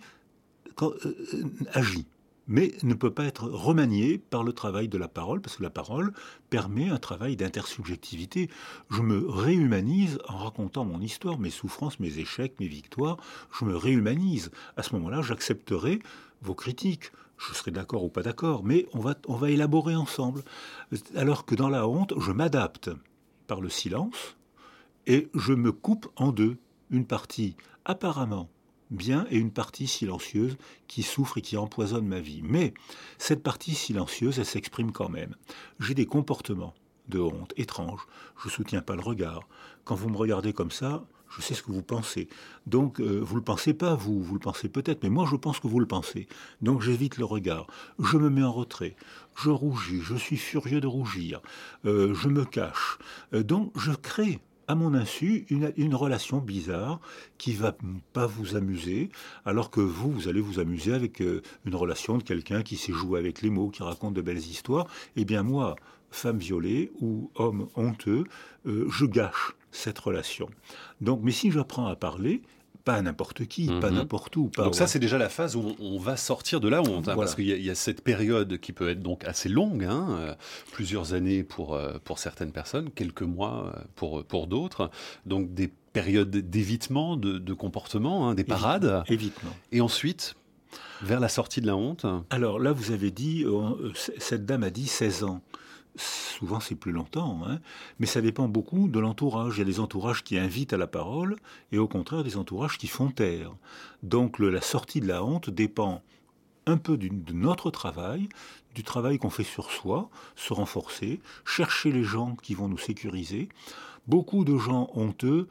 agit, mais ne peut pas être remanié par le travail de la parole, parce que la parole permet un travail d'intersubjectivité. Je me réhumanise en racontant mon histoire, mes souffrances, mes échecs, mes victoires. Je me réhumanise. À ce moment-là, j'accepterai vos critiques. Je serai d'accord ou pas d'accord, mais on va élaborer ensemble. Alors que dans la honte, je m'adapte par le silence et je me coupe en deux. Une partie apparemment bien et une partie silencieuse qui souffre et qui empoisonne ma vie. Mais cette partie silencieuse, elle s'exprime quand même. J'ai des comportements de honte étranges. Je ne soutiens pas le regard. Quand vous me regardez comme ça, je sais ce que vous pensez. Donc, vous ne le pensez pas, vous le pensez peut-être, mais moi je pense que vous le pensez. Donc j'évite le regard. Je me mets en retrait. Je rougis, je suis furieux de rougir. Je me cache. Donc je crée à mon insu, une relation bizarre qui va pas vous amuser, alors que vous allez vous amuser avec une relation de quelqu'un qui sait jouer avec les mots, qui raconte de belles histoires. Eh bien moi, femme violée ou homme honteux, je gâche cette relation. Donc, mais si j'apprends à parler, pas à n'importe qui, pas n'importe où. Donc ça, c'est déjà la phase où on va sortir de la honte, hein, voilà. Parce qu'il y a cette période qui peut être donc assez longue, hein, plusieurs années pour certaines personnes, quelques mois pour d'autres, donc des périodes d'évitement, de comportement, hein, des parades. Évitement. Et ensuite, vers la sortie de la honte. Alors là, vous avez dit, cette dame a dit 16 ans. Souvent, c'est plus longtemps, hein, mais ça dépend beaucoup de l'entourage. Il y a des entourages qui invitent à la parole et au contraire des entourages qui font taire. Donc la sortie de la honte dépend un peu de notre travail, du travail qu'on fait sur soi, se renforcer, chercher les gens qui vont nous sécuriser. Beaucoup de gens honteux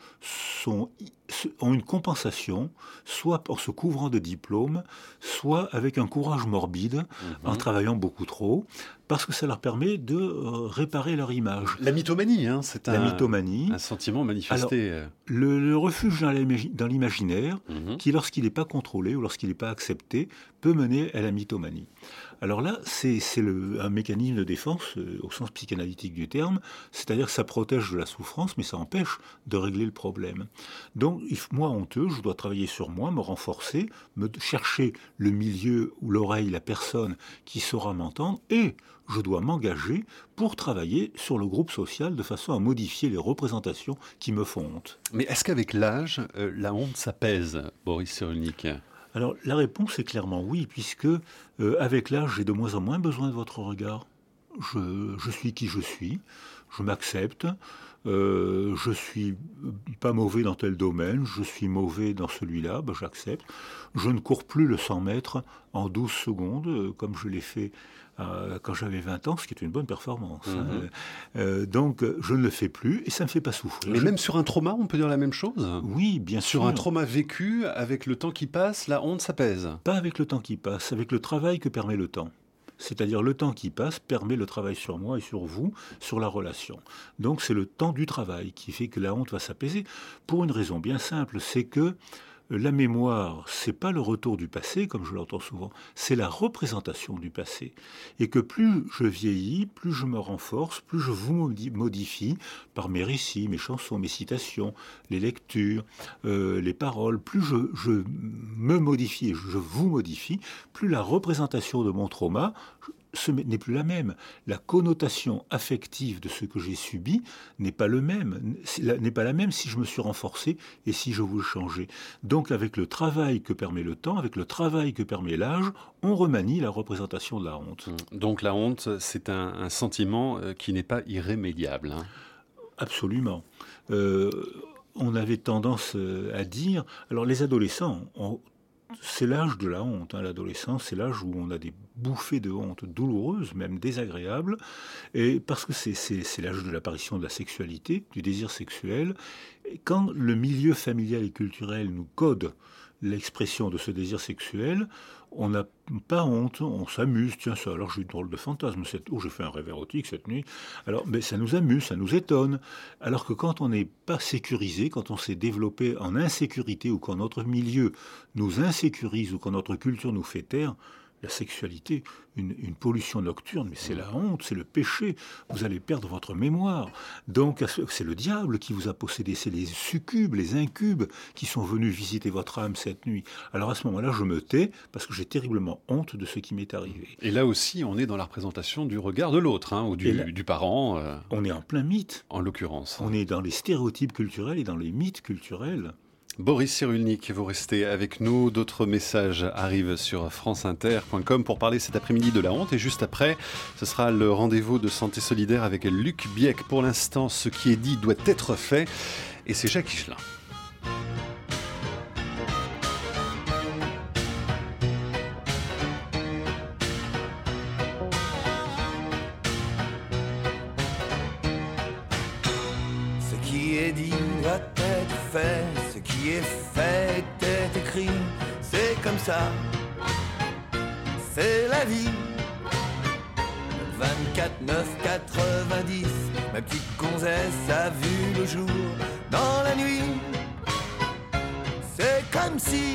ont une compensation, soit en se couvrant de diplômes, soit avec un courage morbide, en travaillant beaucoup trop. parce que ça leur permet de réparer leur image. La mythomanie, hein, c'est la mythomanie. Un sentiment manifesté. Alors, le refuge dans l'imaginaire, qui lorsqu'il n'est pas contrôlé ou lorsqu'il n'est pas accepté, peut mener à la mythomanie. Alors là, c'est un mécanisme de défense au sens psychanalytique du terme, c'est-à-dire que ça protège de la souffrance, mais ça empêche de régler le problème. Donc, moi, honteux, je dois travailler sur moi, me renforcer, me chercher le milieu ou l'oreille, la personne qui saura m'entendre, et je dois m'engager pour travailler sur le groupe social de façon à modifier les représentations qui me font honte. Mais est-ce qu'avec l'âge, la honte s'apaise, Boris Cyrulnik ? Alors, la réponse est clairement oui, puisque avec l'âge, j'ai de moins en moins besoin de votre regard. Je suis qui je suis, je m'accepte, je suis pas mauvais dans tel domaine, je suis mauvais dans celui-là, j'accepte. Je ne cours plus le 100 mètres en 12 secondes, comme je l'ai fait quand j'avais 20 ans, ce qui est une bonne performance. Donc, je ne le fais plus et ça ne me fait pas souffrir. Mais même sur un trauma, on peut dire la même chose ? Oui, bien sûr. Sur un trauma vécu, avec le temps qui passe, la honte s'apaise ? Pas avec le temps qui passe, avec le travail que permet le temps. C'est-à-dire le temps qui passe permet le travail sur moi et sur vous, sur la relation. Donc c'est le temps du travail qui fait que la honte va s'apaiser pour une raison bien simple, c'est que la mémoire, c'est pas le retour du passé, comme je l'entends souvent, c'est la représentation du passé. Et que plus je vieillis, plus je me renforce, plus je vous modifie par mes récits, mes chansons, mes citations, les lectures, les paroles, plus je me modifie et je vous modifie, plus la représentation de mon trauma n'est plus la même. La connotation affective de ce que j'ai subi n'est pas la même si je me suis renforcé et si je veux changer. Donc avec le travail que permet le temps, avec le travail que permet l'âge, on remanie la représentation de la honte. Donc la honte, c'est un sentiment qui n'est pas irrémédiable. Hein. Absolument. On avait tendance à dire... Alors les adolescents... C'est l'âge de la honte, l'adolescence, c'est l'âge où on a des bouffées de honte douloureuses, même désagréables, et parce que c'est l'âge de l'apparition de la sexualité, du désir sexuel. Et quand le milieu familial et culturel nous code l'expression de ce désir sexuel, on n'a pas honte, on s'amuse. Tiens, ça, alors j'ai eu une drôle de fantasme, j'ai fait un rêve érotique cette nuit. Alors, mais ça nous amuse, ça nous étonne. Alors que quand on n'est pas sécurisé, quand on s'est développé en insécurité, ou quand notre milieu nous insécurise, ou quand notre culture nous fait taire, la sexualité, une pollution nocturne, mais c'est la honte, c'est le péché. Vous allez perdre votre mémoire. Donc, c'est le diable qui vous a possédé. C'est les succubes, les incubes qui sont venus visiter votre âme cette nuit. Alors, à ce moment-là, je me tais parce que j'ai terriblement honte de ce qui m'est arrivé. Et là aussi, on est dans la représentation du regard de l'autre, ou du parent. On est en plein mythe. En l'occurrence. On est dans les stéréotypes culturels et dans les mythes culturels. Boris Cyrulnik, vous restez avec nous. D'autres messages arrivent sur franceinter.com pour parler cet après-midi de la honte. Et juste après, ce sera le rendez-vous de Santé Solidaire avec Luc Bieck. Pour l'instant, ce qui est dit doit être fait. Et c'est Jacques Higelin. Ce qui est dit doit être fait. Ce qui est fait est écrit, c'est comme ça, c'est la vie. 24, 9, 90, ma petite gonzesse a vu le jour dans la nuit. C'est comme si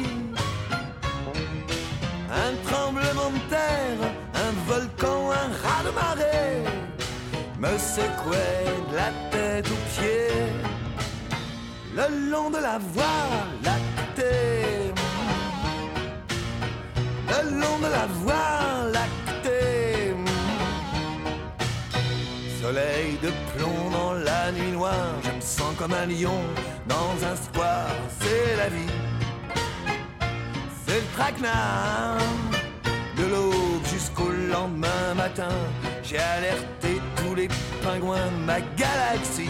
un tremblement de terre, un volcan, un raz-de-marée me secouait de la tête aux pieds. Le long de la voie lactée, le long de la voie lactée, soleil de plomb dans la nuit noire, je me sens comme un lion dans un square, c'est la vie, c'est le traquenard, de l'aube jusqu'au lendemain matin, j'ai alerté tous les pingouins de ma galaxie.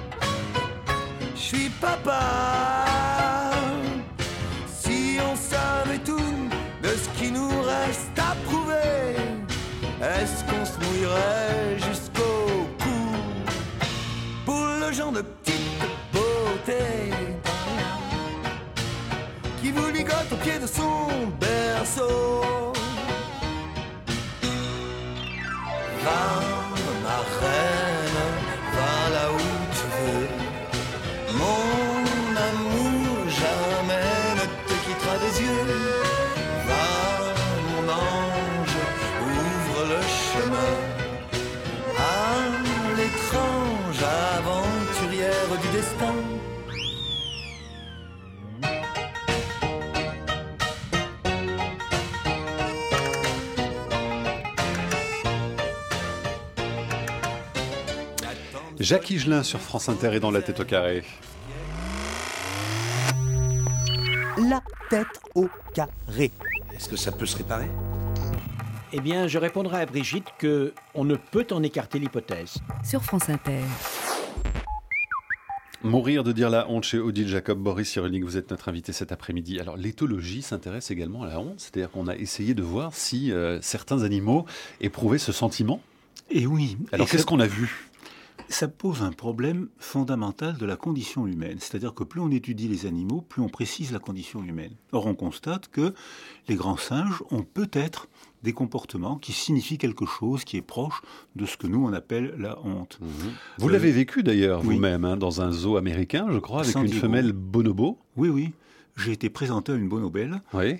Je suis papa. Si on savait tout de ce qui nous reste à prouver, est-ce qu'on se mouillerait jusqu'au cou pour le genre de petite beauté qui vous ligote au pied de son berceau? Va, ma reine, va là où tu veux. Mon amour jamais ne te quittera des yeux. Va, mon ange, ouvre le chemin à l'étrange aventurière du destin. Jacques Higelin sur France Inter et dans La Tête au carré. La tête au carré. Est-ce que ça peut se réparer? Eh bien, je répondrai à Brigitte que on ne peut en écarter l'hypothèse. Sur France Inter. Mourir de dire la honte chez Odile Jacob. Boris Cyrulnik, vous êtes notre invité cet après-midi. Alors, l'éthologie s'intéresse également à la honte, c'est-à-dire qu'on a essayé de voir si certains animaux éprouvaient ce sentiment. Et oui. Alors, qu'est-ce qu'on a vu? Ça pose un problème fondamental de la condition humaine. C'est-à-dire que plus on étudie les animaux, plus on précise la condition humaine. Or, on constate que les grands singes ont peut-être des comportements qui signifient quelque chose qui est proche de ce que nous, on appelle la honte. Vous l'avez vécu d'ailleurs, oui. vous-même, hein, dans un zoo américain, je crois, avec San une Diego. femelle bonobo. Oui, oui. J'ai été présenté à une bonobelle. Oui.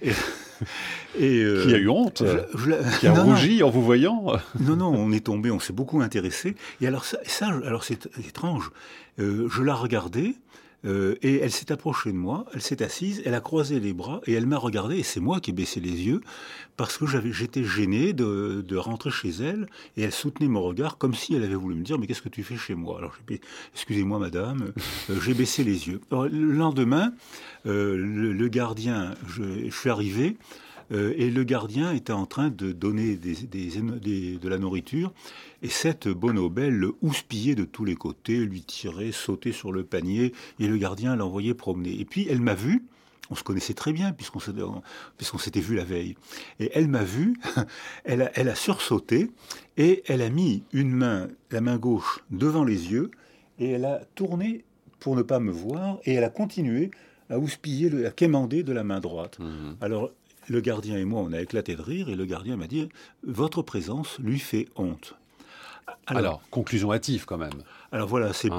Et qui a eu honte, qui a rougi en vous voyant. Non, on est tombé, on s'est beaucoup intéressé. Et alors alors c'est étrange. Je la regardais et elle s'est approchée de moi, elle s'est assise, elle a croisé les bras et elle m'a regardé. Et c'est moi qui ai baissé les yeux parce que j'étais gêné de rentrer chez elle et elle soutenait mon regard comme si elle avait voulu me dire mais qu'est-ce que tu fais chez moi? Alors excusez-moi madame, j'ai baissé les yeux. Alors, le lendemain, le gardien, je suis arrivé. Et le gardien était en train de donner de la nourriture. Et cette bonobelle le houspillait de tous les côtés, lui tirait, sautait sur le panier. Et le gardien l'envoyait promener. Et puis elle m'a vu. On se connaissait très bien puisqu'on s'était vu la veille. Et elle m'a vu. Elle a sursauté. Et elle a mis la main gauche devant les yeux. Et elle a tourné pour ne pas me voir. Et elle a continué à houspiller, à quémander de la main droite. Alors, le gardien et moi, on a éclaté de rire et le gardien m'a dit « Votre présence lui fait honte ». Alors, conclusion hâtive quand même. Alors voilà, c'est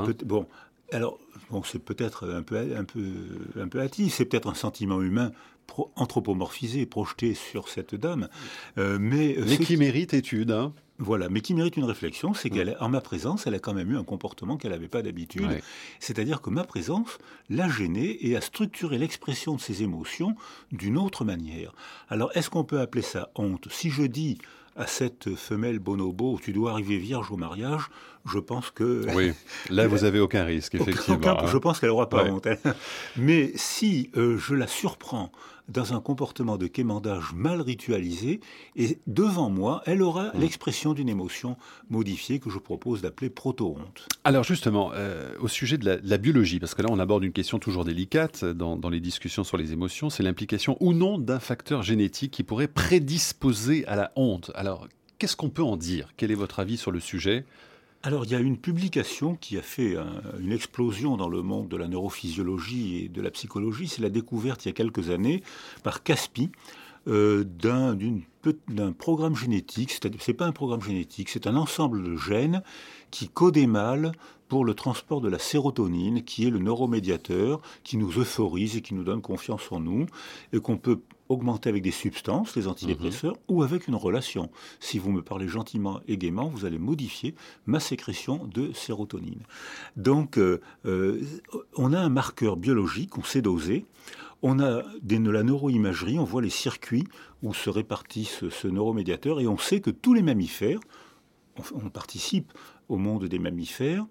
c'est peut-être un peu hâtif, c'est peut-être un sentiment humain anthropomorphisé, projeté sur cette dame, mais qui mérite étude, hein. Voilà, mais qui mérite une réflexion, c'est qu'en ma présence, elle a quand même eu un comportement qu'elle n'avait pas d'habitude. Ouais. C'est-à-dire que ma présence l'a gênée et a structuré l'expression de ses émotions d'une autre manière. Alors, est-ce qu'on peut appeler ça honte? Si je dis à cette femelle bonobo, tu dois arriver vierge au mariage, je pense que... Oui, là, vous n'avez aucun risque, effectivement. Je pense qu'elle n'aura pas honte. Mais si je la surprends dans un comportement de quémandage mal ritualisé, et devant moi, elle aura l'expression d'une émotion modifiée que je propose d'appeler proto-honte. Alors justement, au sujet de la biologie, parce que là on aborde une question toujours délicate dans les discussions sur les émotions, c'est l'implication ou non d'un facteur génétique qui pourrait prédisposer à la honte. Alors, qu'est-ce qu'on peut en dire? Quel est votre avis sur le sujet? Alors, il y a une publication qui a fait une explosion dans le monde de la neurophysiologie et de la psychologie. C'est la découverte, il y a quelques années, par Caspi, d'un programme génétique. C'est pas un programme génétique, c'est un ensemble de gènes qui codaient mal pour le transport de la sérotonine, qui est le neuromédiateur, qui nous euphorise et qui nous donne confiance en nous, et qu'on peut augmenter avec des substances, les antidépresseurs, ou avec une relation. Si vous me parlez gentiment et gaiement, vous allez modifier ma sécrétion de sérotonine. Donc, on a un marqueur biologique, on sait doser. On a de la neuroimagerie, on voit les circuits où se répartissent ce neuromédiateur, et on sait que tous les mammifères, on participe au monde des mammifères,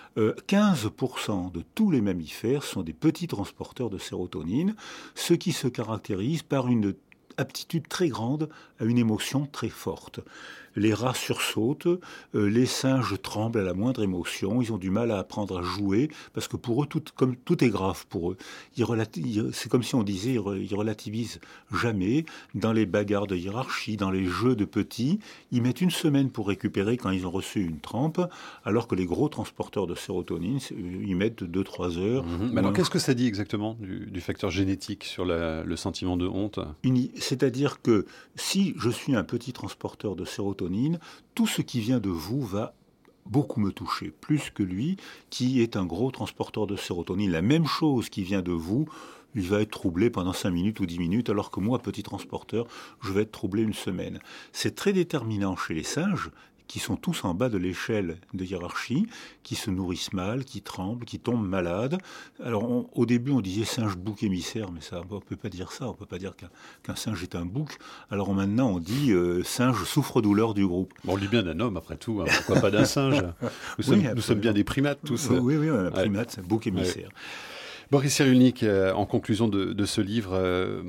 15% de tous les mammifères sont des petits transporteurs de sérotonine, ce qui se caractérise par une aptitude très grande à une émotion très forte. Les rats sursautent, les singes tremblent à la moindre émotion, ils ont du mal à apprendre à jouer, parce que pour eux, tout est grave pour eux. C'est comme si on disait, ils relativisent jamais. Dans les bagarres de hiérarchie, dans les jeux de petits, ils mettent une semaine pour récupérer quand ils ont reçu une trempe, alors que les gros transporteurs de sérotonine, ils mettent 2-3 heures. Mais alors, qu'est-ce que ça dit exactement du facteur génétique sur le sentiment de honte? C'est-à-dire que si je suis un petit transporteur de sérotonine, sérotonine, tout ce qui vient de vous va beaucoup me toucher, plus que lui, qui est un gros transporteur de sérotonine. La même chose qui vient de vous, il va être troublé pendant 5 minutes ou 10 minutes, alors que moi, petit transporteur, je vais être troublé une semaine. C'est très déterminant chez les singes, qui sont tous en bas de l'échelle de hiérarchie, qui se nourrissent mal, qui tremblent, qui tombent malades. Alors, au début, on disait singe bouc émissaire, mais ça, on ne peut pas dire ça, on ne peut pas dire qu'un singe est un bouc. Alors maintenant, on dit singe souffre-douleur du groupe. Bon, on dit bien d'un homme, après tout, hein, pourquoi pas d'un singe? Nous sommes bien des primates, tous. Oui, un primate, c'est un bouc émissaire. Ouais. Boris Cyrulnik, en conclusion de ce livre,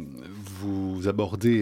vous abordez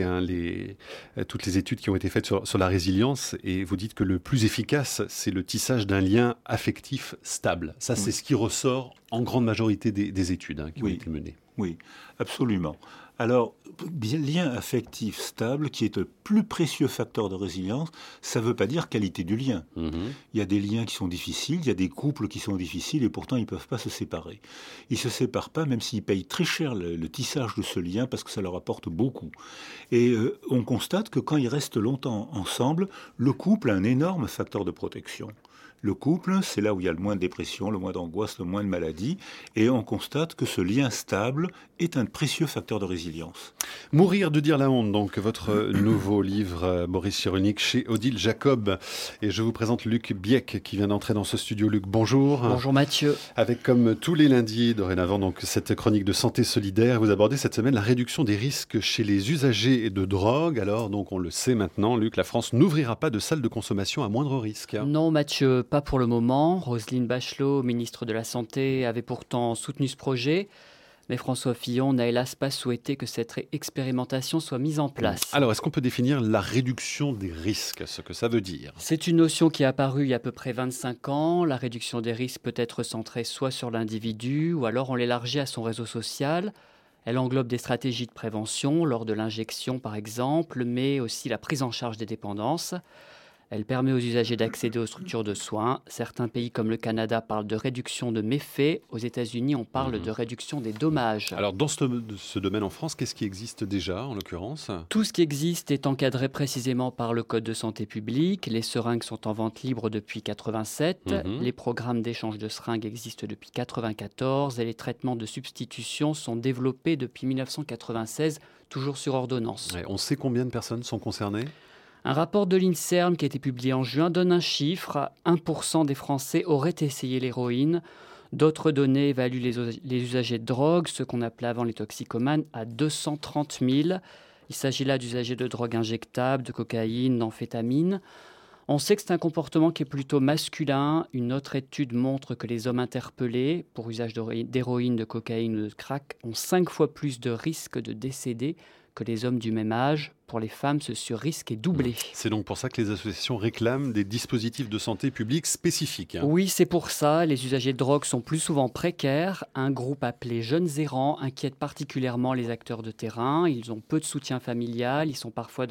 toutes les études qui ont été faites sur la résilience et vous dites que le plus efficace, c'est le tissage d'un lien affectif stable. Ça, c'est ce qui ressort en grande majorité des études qui ont été menées. Oui, absolument. Alors, lien affectif stable, qui est le plus précieux facteur de résilience, ça ne veut pas dire qualité du lien. Il y a des liens qui sont difficiles, il y a des couples qui sont difficiles et pourtant ils ne peuvent pas se séparer. Ils ne se séparent pas même s'ils payent très cher le tissage de ce lien parce que ça leur apporte beaucoup. Et on constate que quand ils restent longtemps ensemble, le couple a un énorme facteur de protection. Le couple, c'est là où il y a le moins de dépression, le moins d'angoisse, le moins de maladies. Et on constate que ce lien stable est un précieux facteur de résilience. Mourir de dire la honte, donc votre nouveau livre, Boris Cyrulnik, chez Odile Jacob. Et je vous présente Luc Bieck qui vient d'entrer dans ce studio. Luc, bonjour. Bonjour Mathieu. Avec comme tous les lundis dorénavant donc cette chronique de santé solidaire, vous abordez cette semaine la réduction des risques chez les usagers de drogue. Alors donc on le sait maintenant, Luc, la France n'ouvrira pas de salles de consommation à moindre risque. Non Mathieu, pas pour le moment. Roselyne Bachelot, ministre de la Santé, avait pourtant soutenu ce projet. Mais François Fillon n'a hélas pas souhaité que cette expérimentation soit mise en place. Alors, est-ce qu'on peut définir la réduction des risques, ce que ça veut dire? C'est une notion qui est apparue il y a à peu près 25 ans. La réduction des risques peut être centrée soit sur l'individu ou alors on l'élargit à son réseau social. Elle englobe des stratégies de prévention lors de l'injection par exemple, mais aussi la prise en charge des dépendances. Elle permet aux usagers d'accéder aux structures de soins. Certains pays comme le Canada parlent de réduction de méfaits. Aux États-Unis, on parle de réduction des dommages. Alors dans ce domaine en France, qu'est-ce qui existe déjà en l'occurrence? Tout ce qui existe est encadré précisément par le Code de santé publique. Les seringues sont en vente libre depuis 1987. Les programmes d'échange de seringues existent depuis 1994 et les traitements de substitution sont développés depuis 1996, toujours sur ordonnance. Ouais, on sait combien de personnes sont concernées? Un rapport de l'INSERM qui a été publié en juin donne un chiffre. 1% des Français auraient essayé l'héroïne. D'autres données évaluent les usagers de drogue, ceux qu'on appelait avant les toxicomanes, à 230 000. Il s'agit là d'usagers de drogue injectables, de cocaïne, d'amphétamine. On sait que c'est un comportement qui est plutôt masculin. Une autre étude montre que les hommes interpellés pour usage d'héroïne, de cocaïne ou de crack ont 5 fois plus de risques de décéder que les hommes du même âge. Pour les femmes, ce sur-risque est doublé. C'est donc pour ça que les associations réclament des dispositifs de santé publique spécifiques. Oui, c'est pour ça. Les usagers de drogue sont plus souvent précaires. Un groupe appelé Jeunes Errants inquiète particulièrement les acteurs de terrain. Ils ont peu de soutien familial. Ils sont parfois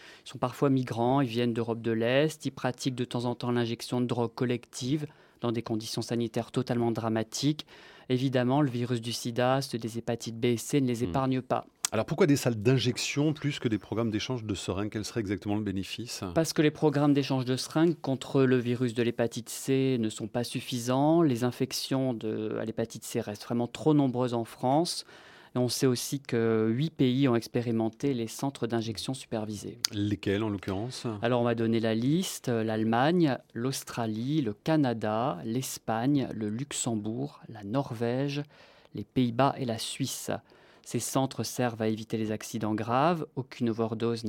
migrants. Ils viennent d'Europe de l'Est. Ils pratiquent de temps en temps l'injection de drogue collective dans des conditions sanitaires totalement dramatiques. Évidemment, le virus du sida, ceux des hépatites B et C ne les épargne pas. Alors pourquoi des salles d'injection plus que des programmes d'échange de seringues? Quel serait exactement le bénéfice? Parce que les programmes d'échange de seringues contre le virus de l'hépatite C ne sont pas suffisants. Les infections à l'hépatite C restent vraiment trop nombreuses en France. Et on sait aussi que 8 pays ont expérimenté les centres d'injection supervisés. Lesquels en l'occurrence? Alors on va donner la liste. L'Allemagne, l'Australie, le Canada, l'Espagne, le Luxembourg, la Norvège, les Pays-Bas et la Suisse. Ces centres servent à éviter les accidents graves. Aucune overdose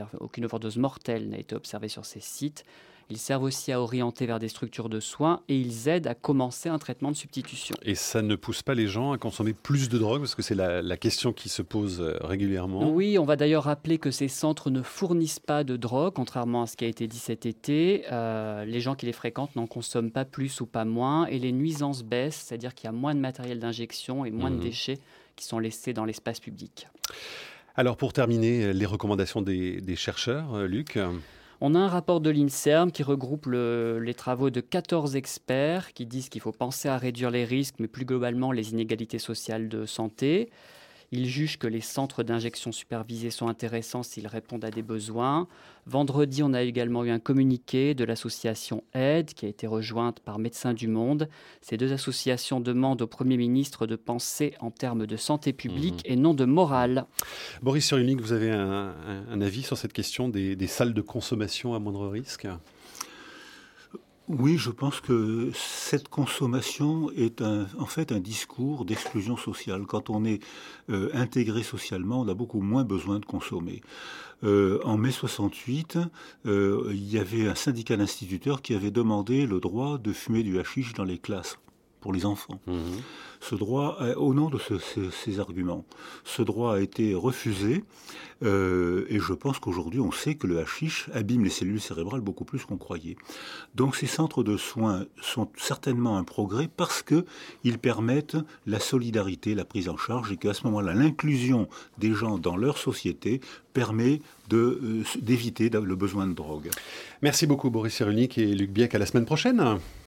mortelle n'a été observée sur ces sites. Ils servent aussi à orienter vers des structures de soins et ils aident à commencer un traitement de substitution. Et ça ne pousse pas les gens à consommer plus de drogue? Parce que c'est la question qui se pose régulièrement. Oui, on va d'ailleurs rappeler que ces centres ne fournissent pas de drogue, contrairement à ce qui a été dit cet été. Les gens qui les fréquentent n'en consomment pas plus ou pas moins et les nuisances baissent, c'est-à-dire qu'il y a moins de matériel d'injection et moins de déchets qui sont laissés dans l'espace public. Alors pour terminer, les recommandations des chercheurs, Luc? On a un rapport de l'INSERM qui regroupe les travaux de 14 experts qui disent qu'il faut penser à réduire les risques, mais plus globalement les inégalités sociales de santé. Il juge que les centres d'injection supervisés sont intéressants s'ils répondent à des besoins. Vendredi, on a également eu un communiqué de l'association AIDE qui a été rejointe par Médecins du Monde. Ces deux associations demandent au Premier ministre de penser en termes de santé publique et non de morale. Boris Cyrulnik, vous avez un avis sur cette question des salles de consommation à moindre risque ? Oui, je pense que cette consommation est en fait un discours d'exclusion sociale. Quand on est intégré socialement, on a beaucoup moins besoin de consommer. En mai 68, il y avait un syndicat d'instituteurs qui avait demandé le droit de fumer du hashish dans les classes pour les enfants. Ce droit, au nom de ces arguments, ce droit a été refusé et je pense qu'aujourd'hui on sait que le hashish abîme les cellules cérébrales beaucoup plus qu'on croyait. Donc ces centres de soins sont certainement un progrès parce qu'ils permettent la solidarité, la prise en charge et qu'à ce moment-là l'inclusion des gens dans leur société permet d'éviter le besoin de drogue. Merci beaucoup Boris Cyrulnik et Luc Biec, à la semaine prochaine.